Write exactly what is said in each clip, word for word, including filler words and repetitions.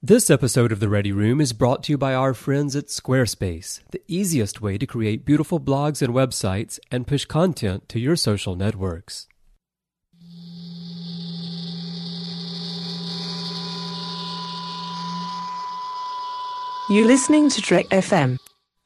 This episode of The Ready Room is brought to you by our friends at Squarespace, the easiest way to create beautiful blogs and websites and push content to your social networks. You're listening to Trek F M.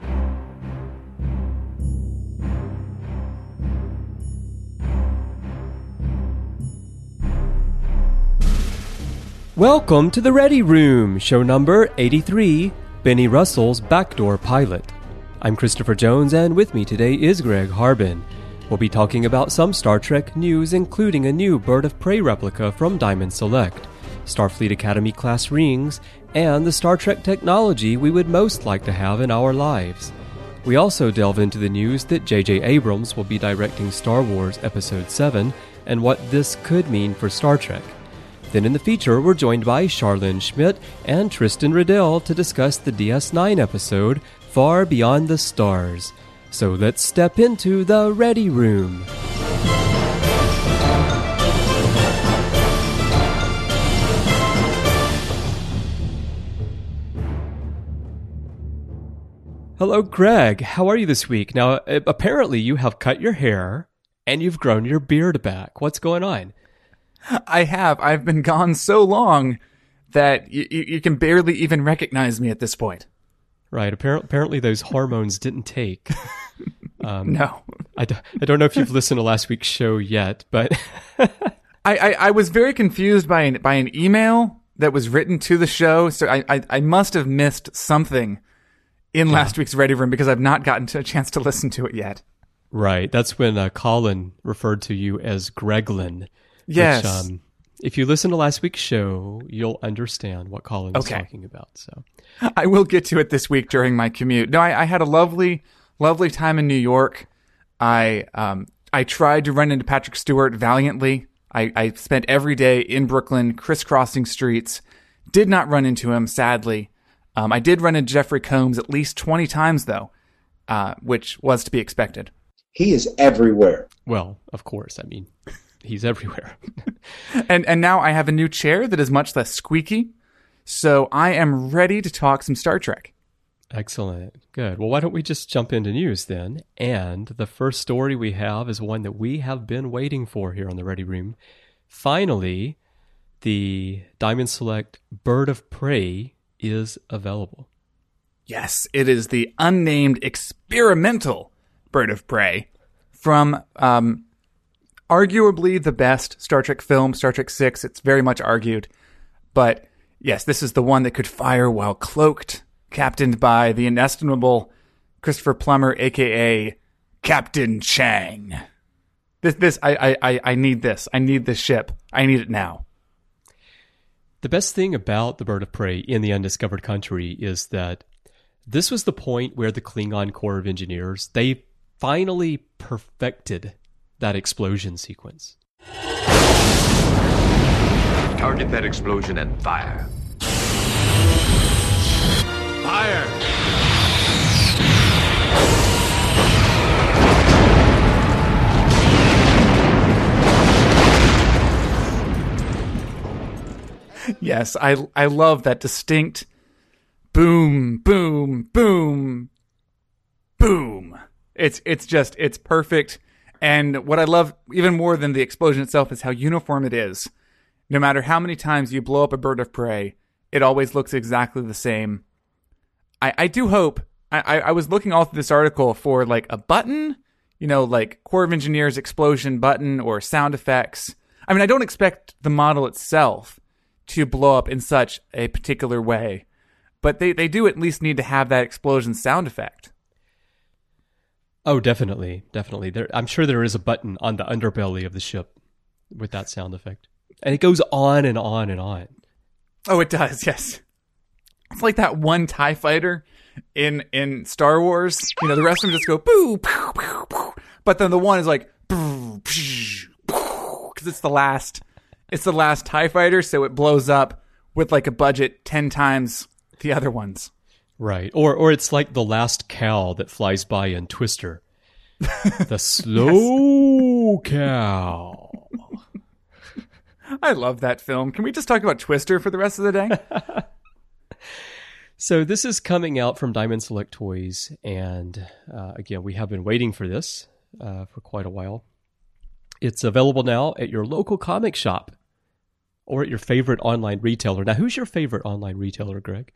Welcome to The Ready Room, show number eighty-three, Benny Russell's Backdoor Pilot. I'm Christopher Jones, and with me today is Greg Harbin. We'll be talking about some Star Trek news, including a new Bird of Prey replica from Diamond Select, Starfleet Academy-class rings, and the Star Trek technology we would most like to have in our lives. We also delve into the news that J J Abrams will be directing Star Wars Episode seven, and what this could mean for Star Trek. Then in the feature, we're joined by Charlene Schmidt and Tristan Riddell to discuss the D S nine episode, Far Beyond the Stars. So let's step into the Ready Room. Hello, Greg. How are you this week? Now, apparently you have cut your hair and you've grown your beard back. What's going on? I have. I've been gone so long that you, you can barely even recognize me at this point. Right. Apparently, apparently those hormones didn't take. Um, no. I, d- I don't know if you've listened to last week's show yet, but... I, I, I was very confused by an, by an email that was written to the show, so I, I, I must have missed something in yeah. last week's Ready Room because I've not gotten to a chance to listen to it yet. Right. That's when uh, Colin referred to you as Greglin. Yes. Which, um, if you listen to last week's show, you'll understand what Colin was okay. talking about. So, I will get to it this week during my commute. No, I, I had a lovely, lovely time in New York. I um I tried to run into Patrick Stewart valiantly. I, I spent every day in Brooklyn crisscrossing streets. Did not run into him, sadly. Um, I did run into Jeffrey Combs at least twenty times, though, uh, which was to be expected. He is everywhere. Well, of course. I mean... He's everywhere. and and now I have a new chair that is much less squeaky, so I am ready to talk some Star Trek. Excellent. Good. Well, why don't we just jump into news then? And the first story we have is one that we have been waiting for here on the Ready Room. Finally, the Diamond Select Bird of Prey is available. Yes, it is the unnamed experimental Bird of Prey from... um. arguably the best Star Trek film, Star Trek six. It's very much argued. But yes, this is the one that could fire while cloaked, captained by the inestimable Christopher Plummer, a k a. Captain Chang. This, this, I, I, I need this. I need this ship. I need it now. The best thing about the Bird of Prey in the Undiscovered Country is that this was the point where the Klingon Corps of Engineers, they finally perfected that explosion sequence. Target that explosion and fire. Fire! Yes, I I love that distinct boom, boom, boom, boom. It's it's just it's perfect. And what I love even more than the explosion itself is how uniform it is. No matter how many times you blow up a bird of prey, it always looks exactly the same. I, I do hope, I, I was looking all through this article for like a button, you know, like Corps of Engineers explosion button or sound effects. I mean, I don't expect the model itself to blow up in such a particular way, but they, they do at least need to have that explosion sound effect. Oh, definitely, definitely. There, I'm sure there is a button on the underbelly of the ship with that sound effect. And it goes on and on and on. Oh, it does, yes. It's like that one TIE fighter in in Star Wars. You know, the rest of them just go, boo, poof, poof, poof. But then the one is like, because it's the last, it's the last TIE fighter, so it blows up with like a budget ten times the other ones. Right. Or or it's like the last cow that flies by in Twister. The slow yes. cow. I love that film. Can we just talk about Twister for the rest of the day? So this is coming out from Diamond Select Toys, and uh, again, we have been waiting for this uh, for quite a while. It's available now at your local comic shop or at your favorite online retailer. Now, who's your favorite online retailer, Greg?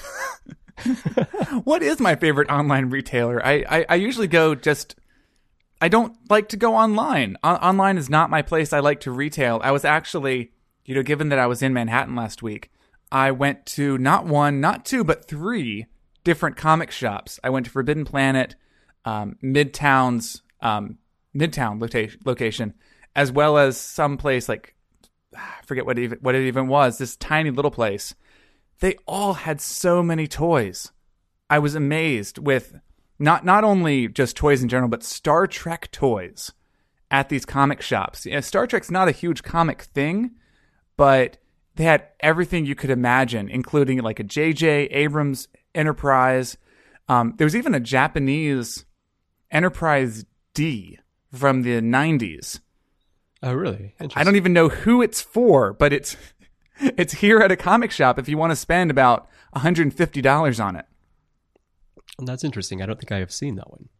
What is my favorite online retailer? I, I, I usually go just... I don't like to go online. O- online is not my place I like to retail. I was actually, you know, given that I was in Manhattan last week, I went to not one, not two, but three different comic shops. I went to Forbidden Planet, um, Midtown's um, Midtown lota- location, as well as some place like, I forget what, even, what it even was, this tiny little place. They all had so many toys. I was amazed with not not only just toys in general, but Star Trek toys at these comic shops. You know, Star Trek's not a huge comic thing, but they had everything you could imagine, including like a J J Abrams Enterprise. Um, there was even a Japanese Enterprise D from the nineties. Oh, really? I don't even know who it's for, but it's it's here at a comic shop if you want to spend about one hundred fifty dollars on it. And that's interesting. I don't think I have seen that one.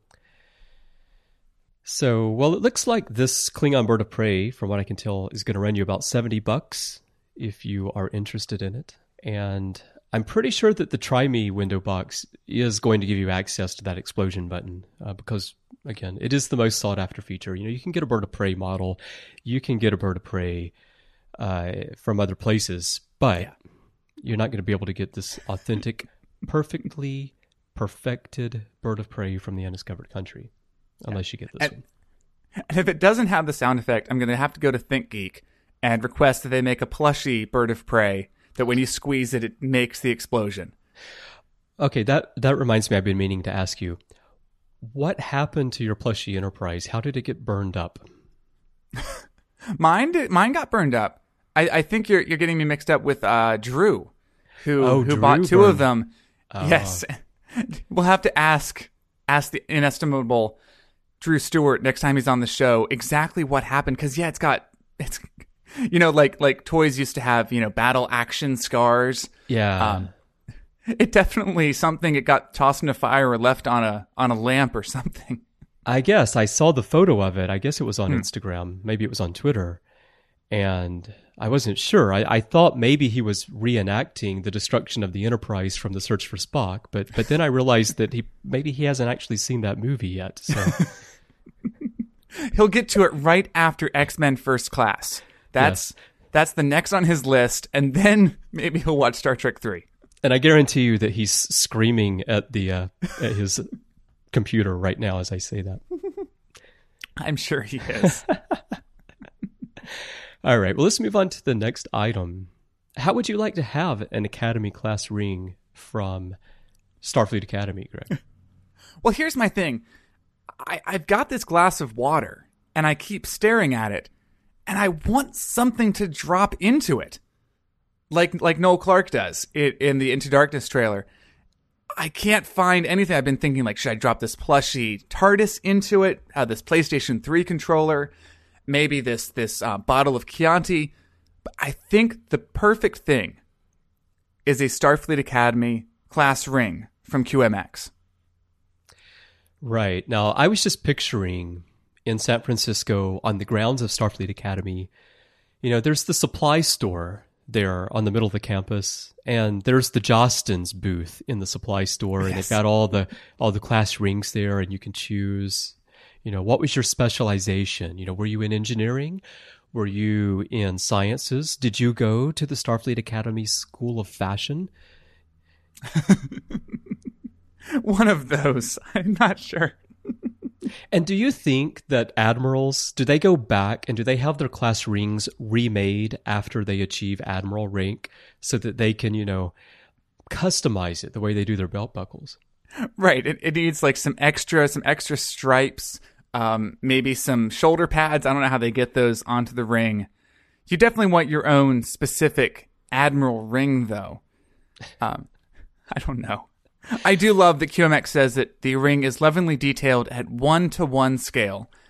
So, well, it looks like this Klingon Bird of Prey, from what I can tell, is going to run you about seventy bucks if you are interested in it. And I'm pretty sure that the Try Me window box is going to give you access to that explosion button uh, because, again, it is the most sought after feature. You know, you can get a Bird of Prey model, you can get a Bird of Prey uh, from other places, but yeah. You're not going to be able to get this authentic, perfectly perfected Bird of Prey from the Undiscovered Country unless you get this and, one. And if it doesn't have the sound effect, I'm going to have to go to ThinkGeek and request that they make a plushie Bird of Prey that when you squeeze it, it makes the explosion. Okay, that, that reminds me, I've been meaning to ask you, what happened to your plushie Enterprise? How did it get burned up? mine did, mine got burned up. I, I think you're you're getting me mixed up with uh, Drew, who oh, who Drew bought two burned. of them. Oh. Yes, we'll have to ask ask the inestimable Drew Stewart next time he's on the show exactly what happened, because yeah, it's got it's you know like like toys used to have you know battle action scars. Yeah, um, it definitely something. It got tossed into fire or left on a on a lamp or something. I guess I saw the photo of it. I guess it was on hmm. Instagram, maybe it was on Twitter, and I wasn't sure. I, I thought maybe he was reenacting the destruction of the Enterprise from The Search for Spock, but but then I realized that he maybe he hasn't actually seen that movie yet. So he'll get to it right after X-Men First Class. That's yes. that's the next on his list, and then maybe he'll watch Star Trek three. And I guarantee you that he's screaming at the uh, at his computer right now as I say that. I'm sure he is. All right, well, let's move on to the next item. How would you like to have an Academy class ring from Starfleet Academy, Greg? Well, here's my thing. I, I've got this glass of water, and I keep staring at it, and I want something to drop into it, like like Noel Clark does it, in the Into Darkness trailer. I can't find anything. I've been thinking, like, should I drop this plushy TARDIS into it? Have this PlayStation three controller? Maybe this this uh, bottle of Chianti. But I think the perfect thing is a Starfleet Academy class ring from Q M X. Right. Now, I was just picturing in San Francisco on the grounds of Starfleet Academy, you know, there's the supply store there on the middle of the campus, and there's the Jostens booth in the supply store, yes. And they've got all the all the class rings there, and you can choose. You know, what was your specialization? You know, were you in engineering? Were you in sciences? Did you go to the Starfleet Academy School of Fashion? One of those. I'm not sure. And do you think that admirals, do they go back and do they have their class rings remade after they achieve admiral rank so that they can, you know, customize it the way they do their belt buckles? Right. It, it needs like some extra, some extra stripes, um, maybe some shoulder pads. I don't know how they get those onto the ring. You definitely want your own specific admiral ring, though. Um, I don't know. I do love that Q M X says that the ring is lovingly detailed at one-to-one scale.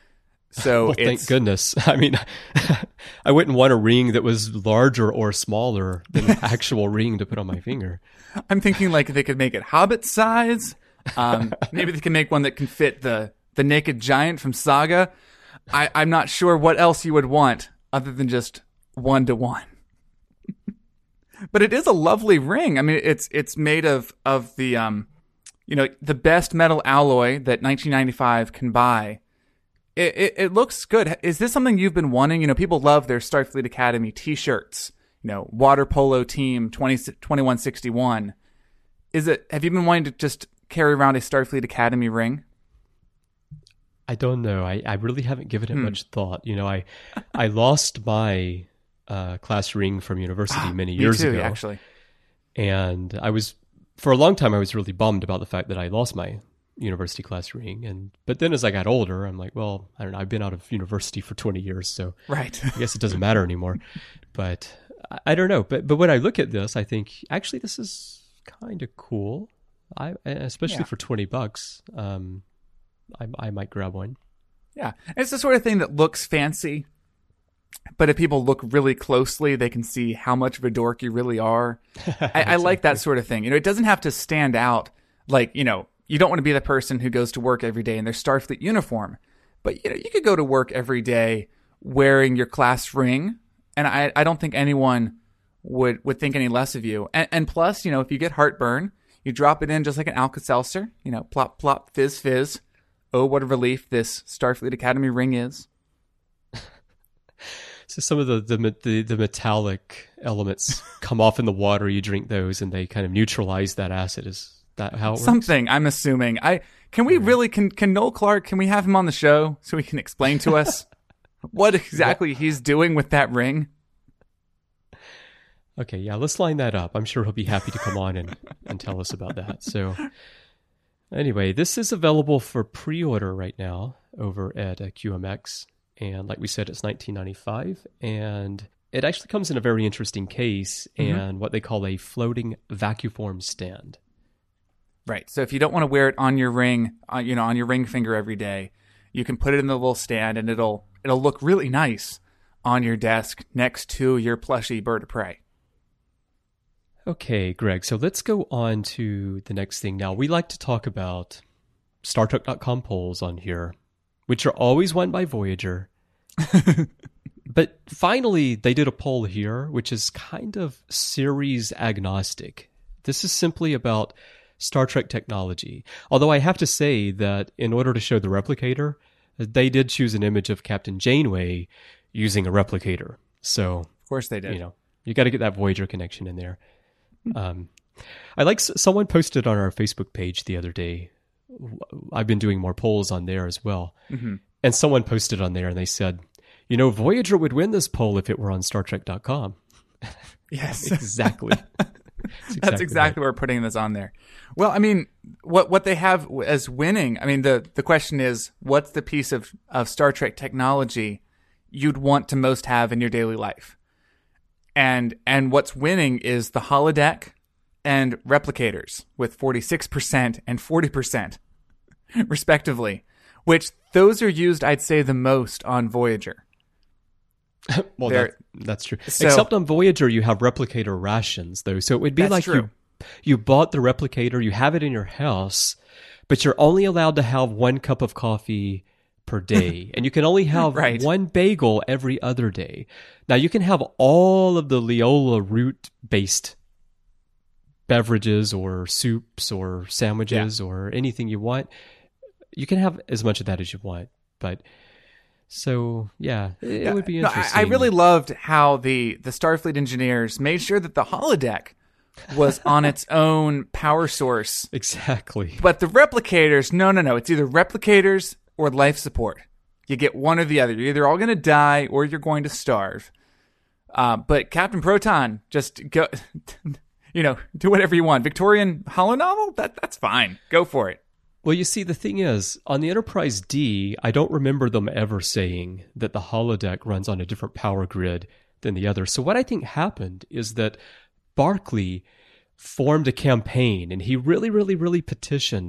So Well, it's, thank goodness. I mean, I wouldn't want a ring that was larger or smaller than an actual ring to put on my finger. I'm thinking like they could make it Hobbit size. Um, maybe they can make one that can fit the, the naked giant from Saga. I, I'm not sure what else you would want other than just one to one. But it is a lovely ring. I mean, it's it's made of of the um, you know, the best metal alloy that nineteen ninety-five can buy. It, it it looks good. Is this something you've been wanting? You know, people love their Starfleet Academy T-shirts. You know, water polo team twenty, twenty-one sixty-one. Is it? Have you been wanting to just carry around a Starfleet Academy ring? I don't know. I, I really haven't given it Hmm. much thought. You know, I I lost my uh, class ring from university many Me years too, ago, actually. and I was for a long time I was really bummed about the fact that I lost my university class ring. And but then as I got older, I'm like, well, I don't know. I've been out of university for twenty years, so Right. I guess it doesn't matter anymore. But I, I don't know. But but when I look at this, I think actually this is kind of cool. I especially Yeah. for twenty bucks. Um, I I might grab one. Yeah, it's the sort of thing that looks fancy, but if people look really closely, they can see how much of a dork you really are. I, I like that sort of thing. You know, it doesn't have to stand out. Like, you know, you don't want to be the person who goes to work every day in their Starfleet uniform, but you know, you could go to work every day wearing your class ring, and I I don't think anyone would would think any less of you. And, and plus, you know, if you get heartburn, you drop it in just like an Alka-Seltzer. You know, plop plop, fizz fizz. Oh, what a relief this Starfleet Academy ring is. So some of the, the the the metallic elements come off in the water. You drink those, and they kind of neutralize that acid. Is that how it works? Something, I'm assuming. I can we really can can Noel Clark, can we have him on the show so he can explain to us what exactly he's doing with that ring? Okay, yeah, let's line that up. I'm sure he'll be happy to come on and, and tell us about that. So anyway, this is available for pre-order right now over at uh, Q M X. And like we said, it's nineteen ninety-five. And it actually comes in a very interesting case Mm-hmm. and what they call a floating vacuform stand. Right. So if you don't want to wear it on your ring, uh, you know, on your ring finger every day, you can put it in the little stand and it'll it'll look really nice on your desk next to your plushy bird of prey. Okay, Greg, so let's go on to the next thing. Now, we like to talk about Star Trek dot com polls on here, which are always won by Voyager. But finally, they did a poll here, which is kind of series agnostic. This is simply about Star Trek technology. Although I have to say that in order to show the replicator, they did choose an image of Captain Janeway using a replicator. So, Of course they did. you know, you got to get that Voyager connection in there. Um, I like s- someone posted on our Facebook page the other day. I've been doing more polls on there as well. Mm-hmm. And someone posted on there and they said, you know, Voyager would win this poll if it were on Star Trek dot com. Yes. Exactly. That's exactly why we're putting this on there. Well, I mean, what what they have as winning, I mean, the, the question is, what's the piece of, of Star Trek technology you'd want to most have in your daily life? And and what's winning is the holodeck and replicators with forty-six percent and forty percent, respectively, which those are used, I'd say, the most on Voyager. Well, They're- that, that's true. So- Except on Voyager, you have replicator rations, though. So it would be That's like true. you you bought the replicator, you have it in your house, but you're only allowed to have one cup of coffee per day, and you can only have Right. one bagel every other day. Now, you can have all of the Leola root-based beverages or soups or sandwiches or anything you want. You can have as much of that as you want, but... So, yeah, it, it would be No, interesting. I, I really loved how the, the Starfleet engineers made sure that the holodeck was on its own power source. Exactly. But the replicators, no, no, no. It's either replicators or life support. You get one or the other. You're either all going to die or you're going to starve. Uh, but Captain Proton, just go, you know, do whatever you want. Victorian holonovel? That, that's fine. Go for it. Well, you see, the thing is, on the Enterprise D, I don't remember them ever saying that the holodeck runs on a different power grid than the other. So what I think happened is that Barclay formed a campaign, and he really, really, really petitioned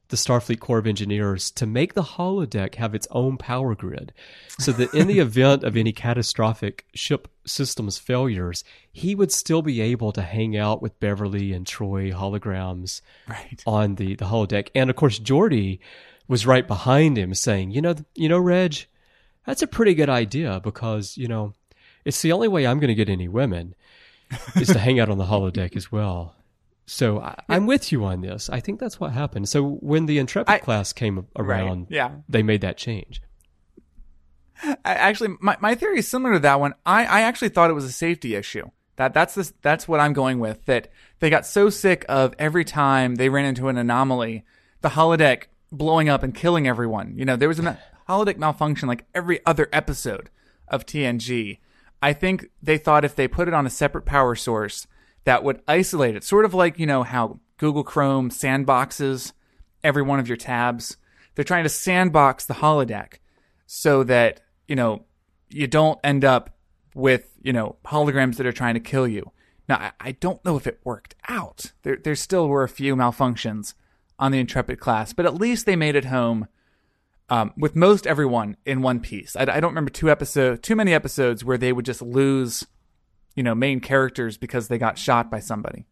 the Starfleet Corps of Engineers to make the holodeck have its own power grid so that in the event of any catastrophic ship systems failures, he would still be able to hang out with Beverly and Troy holograms Right. on the, the holodeck. And of course, Geordi was right behind him saying, you know, you know, Reg, that's a pretty good idea because, you know, it's the only way I'm going to get any women is to hang out on the holodeck as well. So I, I'm with you on this. I think that's what happened. So when the Intrepid I, class came around, right, yeah. they made that change. I, actually, my, my theory is similar to that one. I, I actually thought it was a safety issue. That that's this that's what I'm going with. That they got so sick of every time they ran into an anomaly, the holodeck blowing up and killing everyone. You know, there was a holodeck malfunction like every other episode of T N G. I think they thought if they put it on a separate power source, that would isolate it. Sort of like, you know, how Google Chrome sandboxes every one of your tabs. They're trying to sandbox the holodeck so that, you know, you don't end up with, you know, holograms that are trying to kill you. Now, I, I don't know if it worked out. There, there still were a few malfunctions on the Intrepid class, but at least they made it home um, with most everyone in one piece. I, I don't remember two episode, too many episodes where they would just lose, you know, main characters because they got shot by somebody.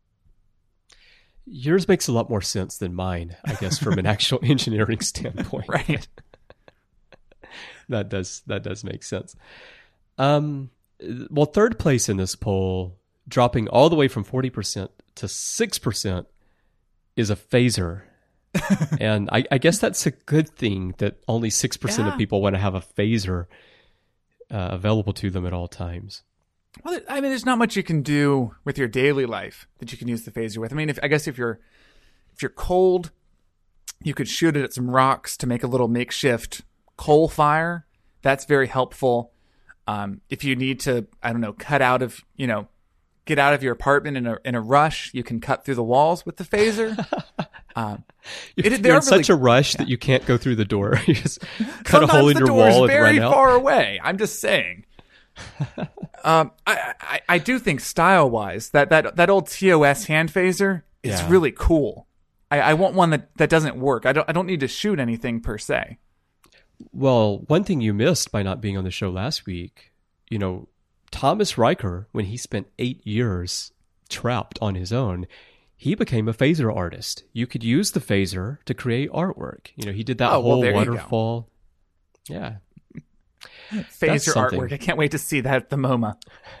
Yours makes a lot more sense than mine, I guess, from an actual engineering standpoint. Right. that does that does make sense. Um, well, third place in this poll, dropping all the way from forty percent to six percent, is a phaser. And I, I guess that's a good thing that only six percent yeah. of people want to have a phaser uh, available to them at all times. Well, I mean, there's not much you can do with your daily life that you can use the phaser with. I mean, if I guess if you're if you're cold, you could shoot it at some rocks to make a little makeshift coal fire. That's very helpful. Um, if you need to, I don't know, cut out of, you know, get out of your apartment in a in a rush, you can cut through the walls with the phaser. Um, You're, it, you're in really, such a rush yeah. that you can't go through the door. You just cut Sometimes a hole in the your door is wall and very run out. far away. I'm just saying. um, I, I I do think style wise that, that that old T O S hand phaser is Yeah. really cool. I, I want one that, that doesn't work. I don't I don't need to shoot anything per se. Well, one thing you missed by not being on the show last week, you know, Thomas Riker, when he spent eight years trapped on his own, he became a phaser artist. You could use the phaser to create artwork. You know, he did that Oh, well, whole there you go. waterfall. Yeah. Phaser something. artwork. I can't wait to see that at the MoMA.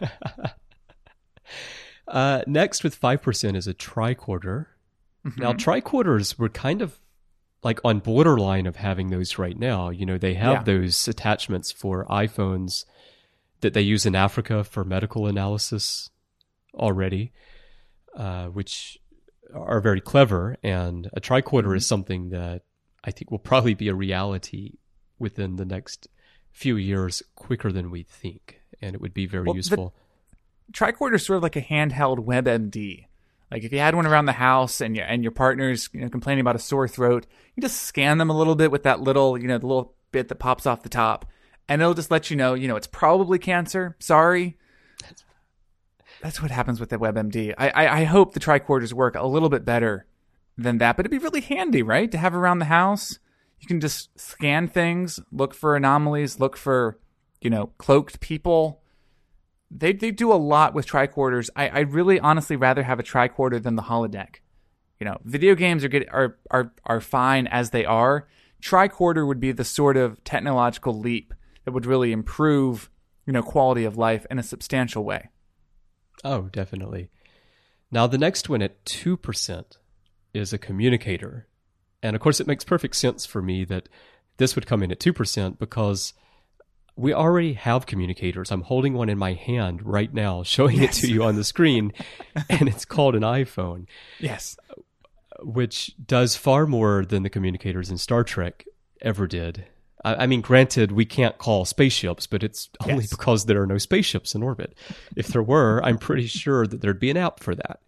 Uh, next with five percent is a tricorder. Mm-hmm. Now, tricorders were kind of like on borderline of having those right now. You know, they have Yeah. those attachments for iPhones that they use in Africa for medical analysis already, uh, which are very clever. And a tricorder Mm-hmm. is something that I think will probably be a reality within the next few years quicker than we think. And it would be very Well, the- useful. Tricorder is sort of like a handheld WebMD. Like if you had one around the house and your and your partner's, you know, complaining about a sore throat, you just scan them a little bit with that little, you know, the little bit that pops off the top, and it'll just let you know, you know, it's probably cancer. Sorry. That's what happens with the WebMD. I, I I hope the tricorders work a little bit better than that, but it'd be really handy, right, to have around the house. You can just scan things, look for anomalies, look for, you know, cloaked people. They they do a lot with tricorders. I I really honestly rather have a tricorder than the holodeck. You know, video games are get are are are fine as they are. Tricorder would be the sort of technological leap that would really improve, you know, quality of life in a substantial way. Oh, definitely. Now, the next one at two percent is a communicator. And of course, it makes perfect sense for me that this would come in at two percent because we already have communicators. I'm holding one in my hand right now, showing Yes. it to you on the screen, and it's called an iPhone, Yes. which does far more than the communicators in Star Trek ever did. I, I mean, granted, we can't call spaceships, but it's only Yes. because there are no spaceships in orbit. If there were, I'm pretty sure that there'd be an app for that.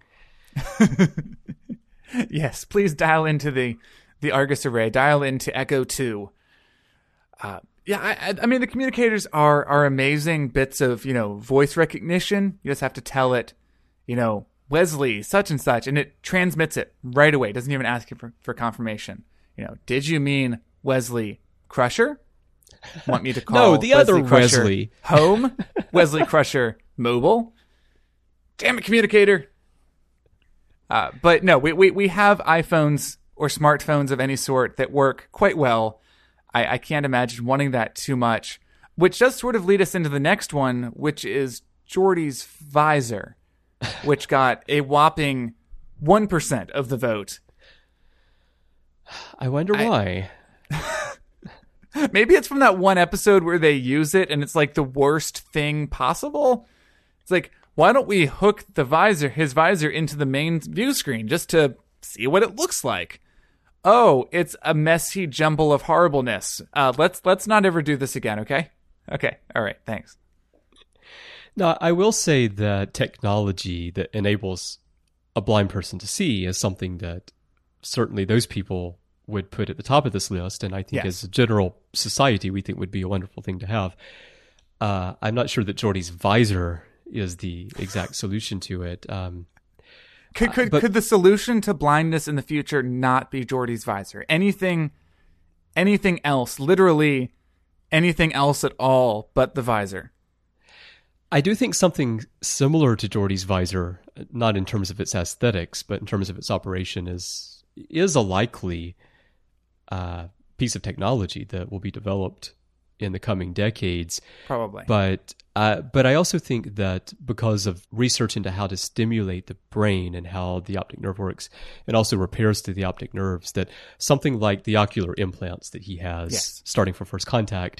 Yes, please dial into the, the Argus array. Dial into Echo two. Uh, yeah, I, I- I mean, the communicators are are amazing bits of, you know, voice recognition. You just have to tell it, you know, Wesley, such and such, and it transmits it right away. It doesn't even ask you for, for confirmation. You know, did you mean Wesley Crusher? Want me to call no, the Wesley other Crusher Wesley. home? Wesley Crusher mobile? Damn it, communicator. Uh, but no, we, we, we have iPhones or smartphones of any sort that work quite well. I, I can't imagine wanting that too much, which does sort of lead us into the next one, which is Geordi's visor, which got a whopping one percent of the vote. I wonder I, why. Maybe it's from that one episode where they use it and it's like the worst thing possible. It's like, why don't we hook the visor, his visor, into the main view screen just to see what it looks like? Oh, it's a messy jumble of horribleness. Uh, let's let's not ever do this again, okay? Okay, all right, thanks. Now, I will say that technology that enables a blind person to see is something that certainly those people would put at the top of this list, and I think yes. as a general society, we think would be a wonderful thing to have. Uh, I'm not sure that Geordi's visor is the exact solution to it. Um, could could, uh, but, could the solution to blindness in the future not be Geordi's visor? Anything, anything else, literally anything else at all but the visor? I do think something similar to Geordi's visor, not in terms of its aesthetics, but in terms of its operation, is is a likely uh, piece of technology that will be developed in the coming decades. Probably. But uh, but I also think that because of research into how to stimulate the brain and how the optic nerve works, and also repairs to the optic nerves, that something like the ocular implants that he has yes. starting from first contact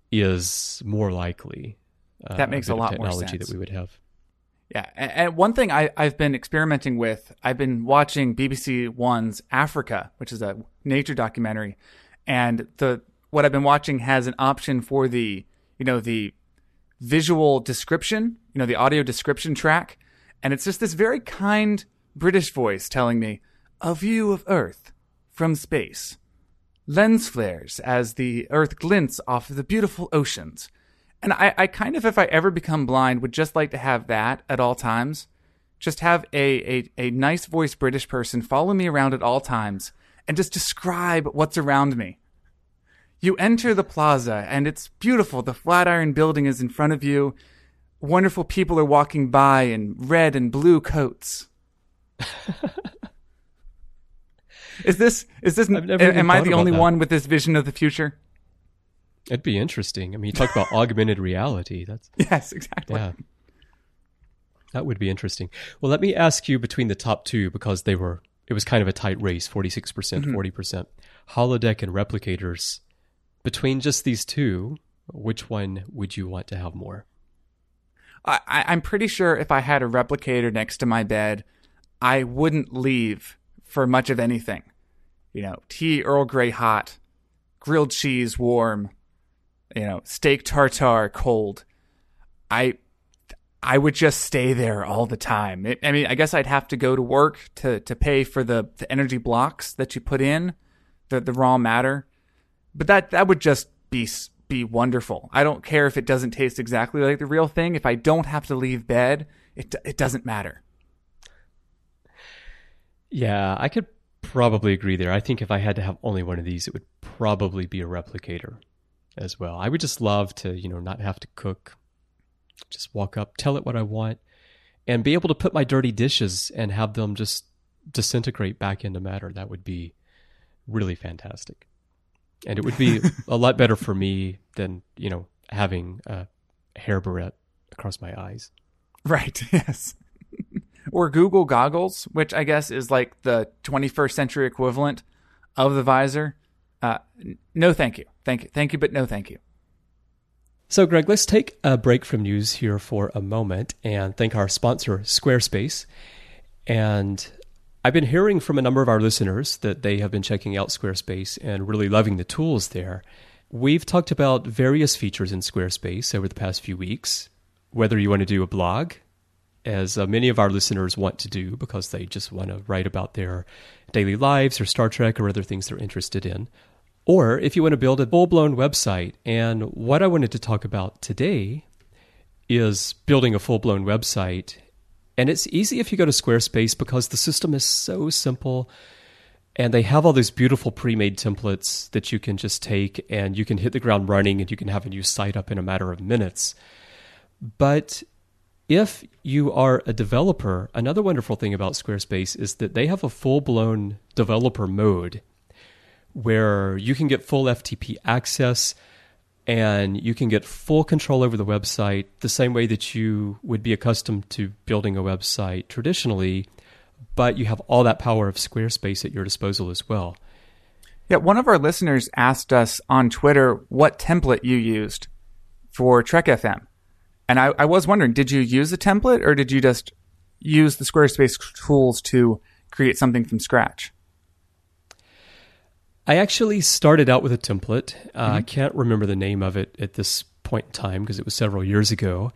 is more likely. Uh, that makes a, a lot more technology sense. that we would have. Yeah, and, and one thing I, I've been experimenting with, I've been watching B B C One's Africa, which is a nature documentary, and the what I've been watching has an option for the, you know, the visual description, you know, the audio description track, and it's just this very kind British voice telling me, a view of Earth from space, lens flares as the Earth glints off of the beautiful oceans. And I, I kind of, if I ever become blind, would just like to have that at all times. Just have a, a, a nice voiced British person follow me around at all times and just describe what's around me. You enter the plaza and it's beautiful. The Flatiron building is in front of you. Wonderful people are walking by in red and blue coats. Is this, is this, am I the only that. one with this vision of the future? It'd be interesting. I mean, you talk about augmented reality. That's yes, exactly. Yeah, that would be interesting. Well, let me ask you between the top two, because they were, it was kind of a tight race, forty-six percent, mm-hmm. forty percent. Holodeck and replicators. Between just these two, which one would you want to have more? I, I'm pretty sure if I had a replicator next to my bed, I wouldn't leave for much of anything. You know, tea Earl Grey hot, grilled cheese warm, you know, steak tartare cold. I I would just stay there all the time. It, I mean, I guess I'd have to go to work to, to pay for the, the energy blocks that you put in, the, the raw matter. But that, that would just be be wonderful. I don't care if it doesn't taste exactly like the real thing. If I don't have to leave bed, it it doesn't matter. Yeah, I could probably agree there. I think if I had to have only one of these, it would probably be a replicator as well. I would just love to, you know, not have to cook, just walk up, tell it what I want, and be able to put my dirty dishes and have them just disintegrate back into matter. That would be really fantastic. And it would be a lot better for me than, you know, having a hair barrette across my eyes. Right, yes. Or Google goggles, which I guess is like the twenty-first century equivalent of the visor. Uh, no, thank you. Thank you. Thank you, but no thank you. So, Greg, let's take a break from news here for a moment and thank our sponsor, Squarespace. And I've been hearing from a number of our listeners that they have been checking out Squarespace and really loving the tools there. We've talked about various features in Squarespace over the past few weeks, whether you want to do a blog, as uh, many of our listeners want to do because they just want to write about their daily lives or Star Trek or other things they're interested in, or if you want to build a full-blown website. And what I wanted to talk about today is building a full-blown website And it's easy if you go to Squarespace because the system is so simple. And they have all these beautiful pre-made templates that you can just take and you can hit the ground running and you can have a new site up in a matter of minutes. But if you are a developer, another wonderful thing about Squarespace is that they have a full-blown developer mode where you can get full F T P access and you can get full control over the website the same way that you would be accustomed to building a website traditionally, but you have all that power of Squarespace at your disposal as well. Yeah, one of our listeners asked us on Twitter what template you used for Trek F M. And I, I was wondering, did you use a template or did you just use the Squarespace tools to create something from scratch? I actually started out with a template. Uh, Mm-hmm. I can't remember the name of it at this point in time because it was several years ago.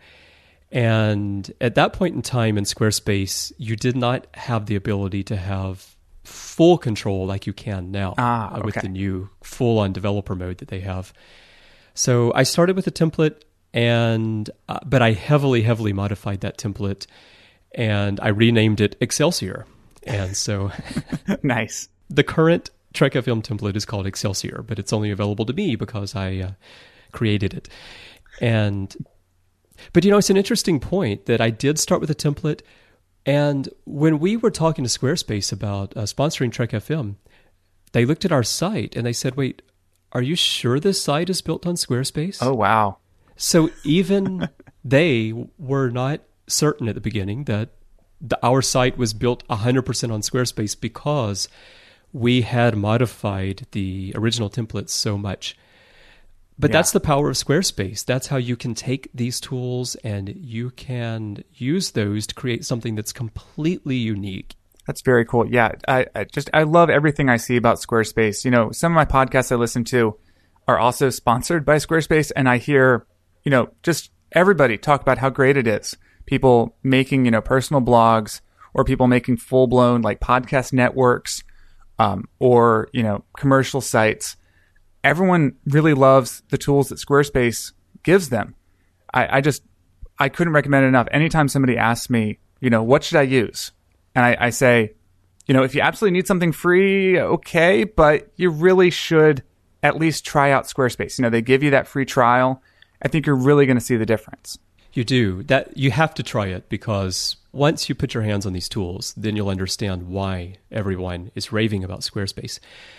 And at that point in time in Squarespace, you did not have the ability to have full control like you can now Ah, uh, with okay. the new full-on developer mode that they have. So I started with a template, and uh, but I heavily, heavily modified that template, and I renamed it Excelsior. And so Nice. the current Trek F M template is called Excelsior, but it's only available to me because I uh, created it. And But, you know, it's an interesting point that I did start with a template. And when we were talking to Squarespace about uh, sponsoring Trek F M, they looked at our site and they said, wait, are you sure this site is built on Squarespace? Oh, wow. So even they were not certain at the beginning that the, our site was built one hundred percent on Squarespace because we had modified the original templates so much. But Yeah. that's the power of Squarespace. That's how you can take these tools and you can use those to create something that's completely unique. That's very cool. Yeah, I, I just I love everything I see about Squarespace. You know, some of my podcasts I listen to are also sponsored by Squarespace, and I hear, you know, just everybody talk about how great it is. People making, you know, personal blogs, or people making full blown like podcast networks, um, or you know, commercial sites. Everyone really loves the tools that Squarespace gives them. I, I just I couldn't recommend it enough. Anytime somebody asks me, you know, what should I use? And I, I say, you know, if you absolutely need something free, okay, but you really should at least try out Squarespace. You know, they give you that free trial. I think you're really going to see the difference. You do. That you have to try it because once you put your hands on these tools, then you'll understand why everyone is raving about Squarespace.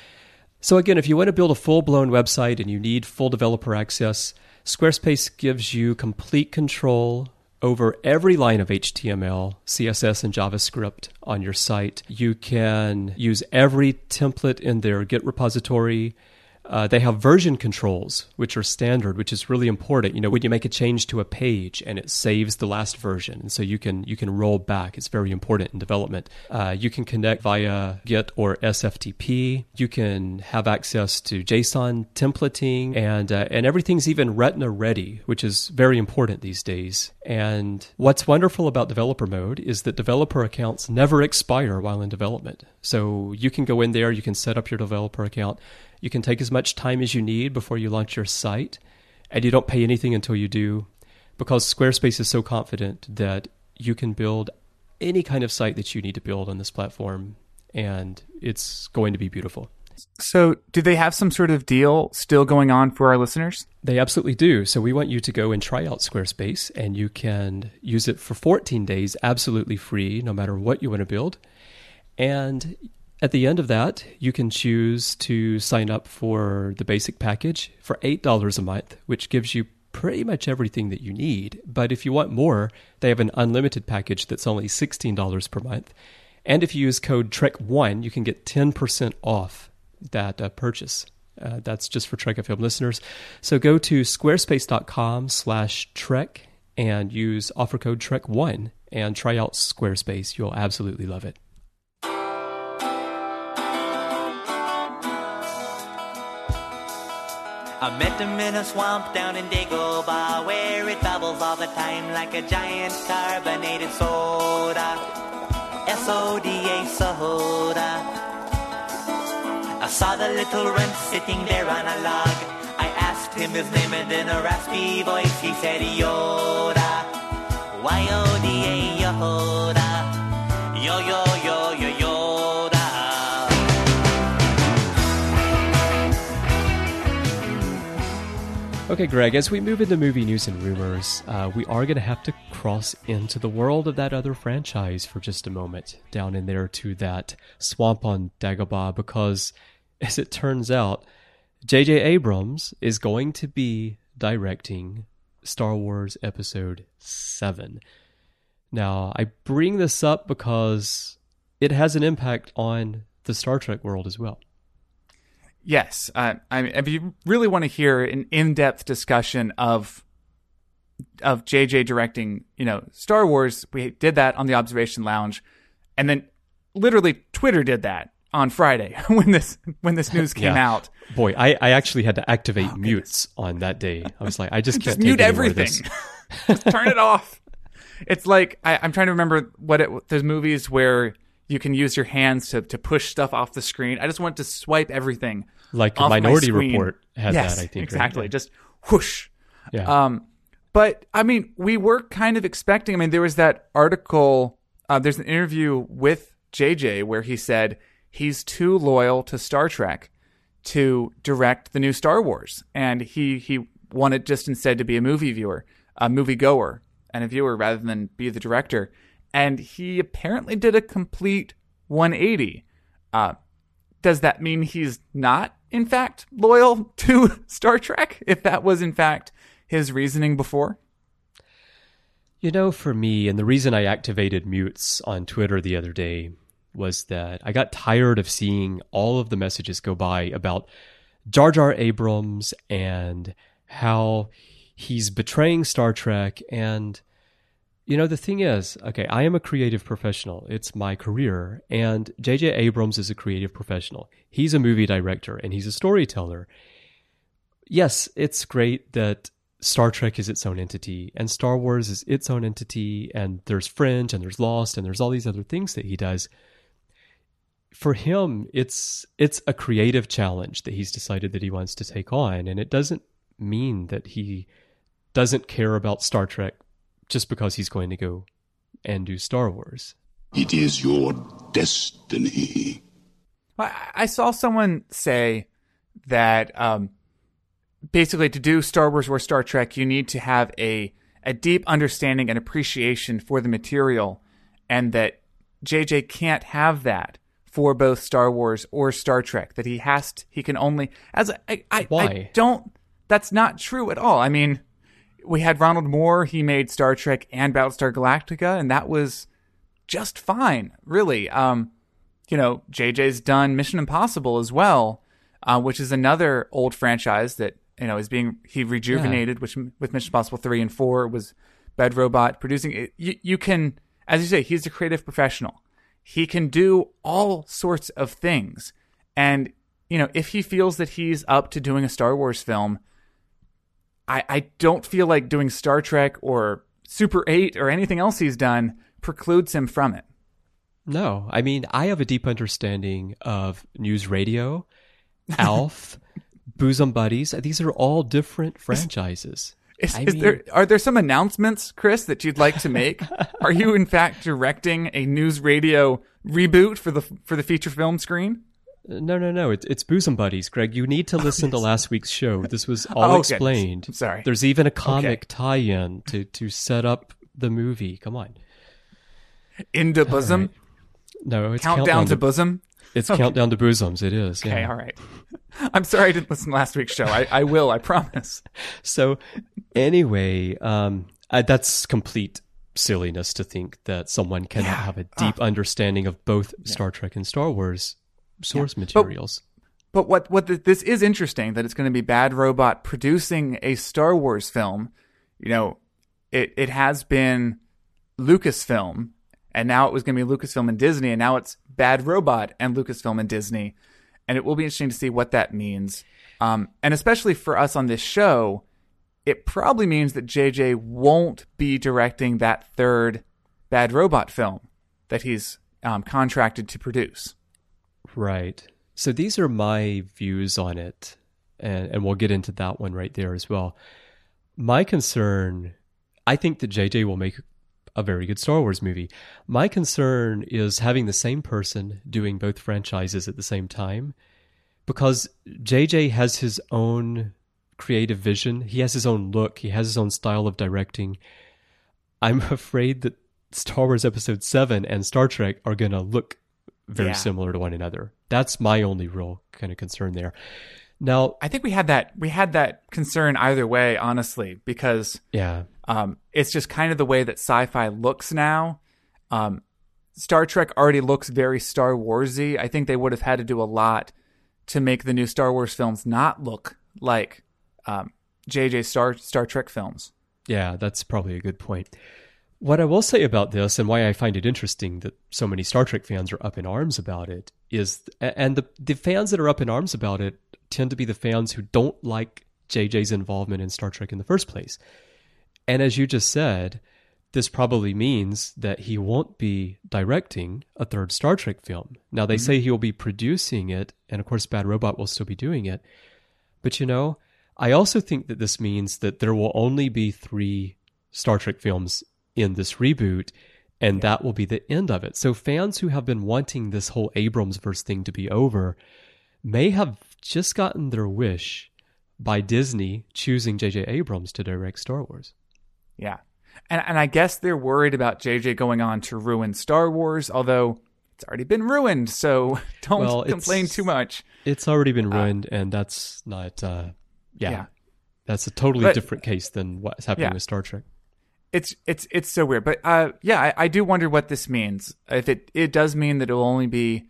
So again, if you want to build a full-blown website and you need full developer access, Squarespace gives you complete control over every line of H T M L, C S S, and JavaScript on your site. You can use every template in their Git repository. Uh, they have version controls, which are standard, which is really important. You know, when you make a change to a page and it saves the last version, and so you can you can roll back. It's very important in development. Uh, you can connect via Git or S F T P. You can have access to JSON templating, and uh, and everything's even Retina ready, which is very important these days. And what's wonderful about developer mode is that developer accounts never expire while in development. So you can go in there, you can set up your developer account. You can take as much time as you need before you launch your site, and you don't pay anything until you do, because Squarespace is so confident that you can build any kind of site that you need to build on this platform, and it's going to be beautiful. So do they have some sort of deal still going on for our listeners? They absolutely do. So we want you to go and try out Squarespace, and you can use it for fourteen days absolutely free, no matter what you want to build. And at the end of that, you can choose to sign up for the basic package for eight dollars a month, which gives you pretty much everything that you need. But if you want more, they have an unlimited package that's only sixteen dollars per month. And if you use code Trek one, you can get ten percent off that uh, purchase. Uh, that's just for Trek F M listeners. So go to squarespace.com slash Trek and use offer code Trek one and try out Squarespace. You'll absolutely love it. I met him in a swamp down in Dagobah, where it bubbles all the time like a giant carbonated soda. S O D A soda. I saw the little runt sitting there on a log. I asked him his name, and in a raspy voice he said Yoda. Y O D A Yoda. Yo, yo, yo, yo, Yoda. Okay, Greg, as we move into movie news and rumors, uh, we are going to have to cross into the world of that other franchise for just a moment, down in there to that swamp on Dagobah, because as it turns out, J J Abrams is going to be directing Star Wars Episode seven. Now, I bring this up because it has an impact on the Star Trek world as well. Yes. Uh, I mean, if you really want to hear an in-depth discussion of of J J directing, you know, Star Wars, we did that on the Observation Lounge, and then literally Twitter did that on Friday when this when this news came Yeah. out. Boy, I, I actually had to activate Oh, mutes on that day. I was like, I just can't Just take mute any more of everything. this. Just turn it off. It's like I, I'm trying to remember what it. There's movies where you can use your hands to, to push stuff off the screen. I just want to swipe everything. Like off my Minority screen. Report had yes, that, I think. right? exactly. Just whoosh. Yeah. Um, but I mean, we were kind of expecting. I mean, there was that article. Uh, there's an interview with J J where he said he's too loyal to Star Trek to direct the new Star Wars, and he he wanted just instead to be a movie viewer, a movie goer, and a viewer rather than be the director. And he apparently did a complete one eighty. Uh, does that mean he's not, in fact, loyal to Star Trek? If that was, in fact, his reasoning before? You know, for me, and the reason I activated mutes on Twitter the other day was that I got tired of seeing all of the messages go by about Jar Jar Abrams and how he's betraying Star Trek. And, you know, the thing is, okay, I am a creative professional. It's my career. And J J Abrams is a creative professional. He's a movie director and he's a storyteller. Yes, it's great that Star Trek is its own entity and Star Wars is its own entity, and there's Fringe and there's Lost and there's all these other things that he does. For him, it's it's a creative challenge that he's decided that he wants to take on, and it doesn't mean that he doesn't care about Star Trek just because he's going to go and do Star Wars. It is your destiny. I, I saw someone say that um, basically to do Star Wars or Star Trek, you need to have a, a deep understanding and appreciation for the material, and that J J can't have that for both Star Wars or Star Trek, that he has to, he can only, as I, I, Why? I don't, that's not true at all. I mean, we had Ronald Moore, he made Star Trek and Battlestar Galactica, and that was just fine, really. Um, you know, J J's done Mission Impossible as well, uh, which is another old franchise that, you know, is being, he rejuvenated, yeah. which with Mission Impossible three and four was Bad Robot producing it. You, you can, as you say, he's a creative professional. He can do all sorts of things. And, you know, if he feels that he's up to doing a Star Wars film, I, I don't feel like doing Star Trek or Super eight or anything else he's done precludes him from it. No, I mean, I have a deep understanding of News Radio, Alf, Bosom Buddies. These are all different franchises. Is, I is mean, there, are there some announcements, Chris, that you'd like to make? Are you, in fact, directing a News Radio reboot for the for the feature film screen? No, no, no. It's, it's Bosom Buddies, Greg. You need to listen to last week's show. This was all Oh, explained. goodness. Sorry. There's even a comic Okay. tie-in to, to set up the movie. Come on. Into Bosom? All right. No, it's Countdown to Bosom? It's Okay. Countdown to Bosoms. It is. Okay, yeah. all right. I'm sorry I didn't listen to last week's show. I, I will, I promise. So anyway, um, uh, that's complete silliness to think that someone cannot Yeah. have a deep Ah. understanding of both Star Trek and Star Wars source materials. But what what the, this is interesting, that it's going to be Bad Robot producing a Star Wars film. You know, it it has been Lucasfilm, and now it was going to be Lucasfilm and Disney, and now it's Bad Robot and Lucasfilm and Disney. And it will be interesting to see what that means. Um, and especially for us on this show, it probably means that J J won't be directing that third Bad Robot film that he's um, contracted to produce. Right. So these are my views on it, and, and we'll get into that one right there as well. My concern, I think that J J will make a very good Star Wars movie. My concern is having the same person doing both franchises at the same time, because J J has his own creative vision. He has his own look. He has his own style of directing. I'm afraid that Star Wars Episode seven and Star Trek are going to look very Yeah. similar to one another. That's my only real kind of concern there. Now, I think we had that we had that concern either way, honestly, because yeah, um, it's just kind of the way that sci-fi looks now. Um, Star Trek already looks very Star Warsy. I think they would have had to do a lot to make the new Star Wars films not look like um, J J Star Star Trek films. yeah, that's probably a good point. What I will say about this, and why I find it interesting that so many Star Trek fans are up in arms about it, is, and the the fans that are up in arms about it tend to be the fans who don't like J J's involvement in Star Trek in the first place. And as you just said, this probably means that he won't be directing a third Star Trek film. Now, they mm-hmm. say he'll be producing it, and of course Bad Robot will still be doing it. But you know, I also think that this means that there will only be three Star Trek films in this reboot, and that will be the end of it. So fans who have been wanting this whole Abrams-verse thing to be over may have just gotten their wish by Disney choosing J J Abrams to direct Star Wars. Yeah. And and I guess they're worried about J J going on to ruin Star Wars, although it's already been ruined, so don't well, complain too much. It's already been ruined, uh, and that's not, uh, yeah, yeah, that's a totally but, different case than what's happening yeah. with Star Trek. It's it's it's so weird, but uh, yeah, I, I do wonder what this means. If it it does mean that it will only be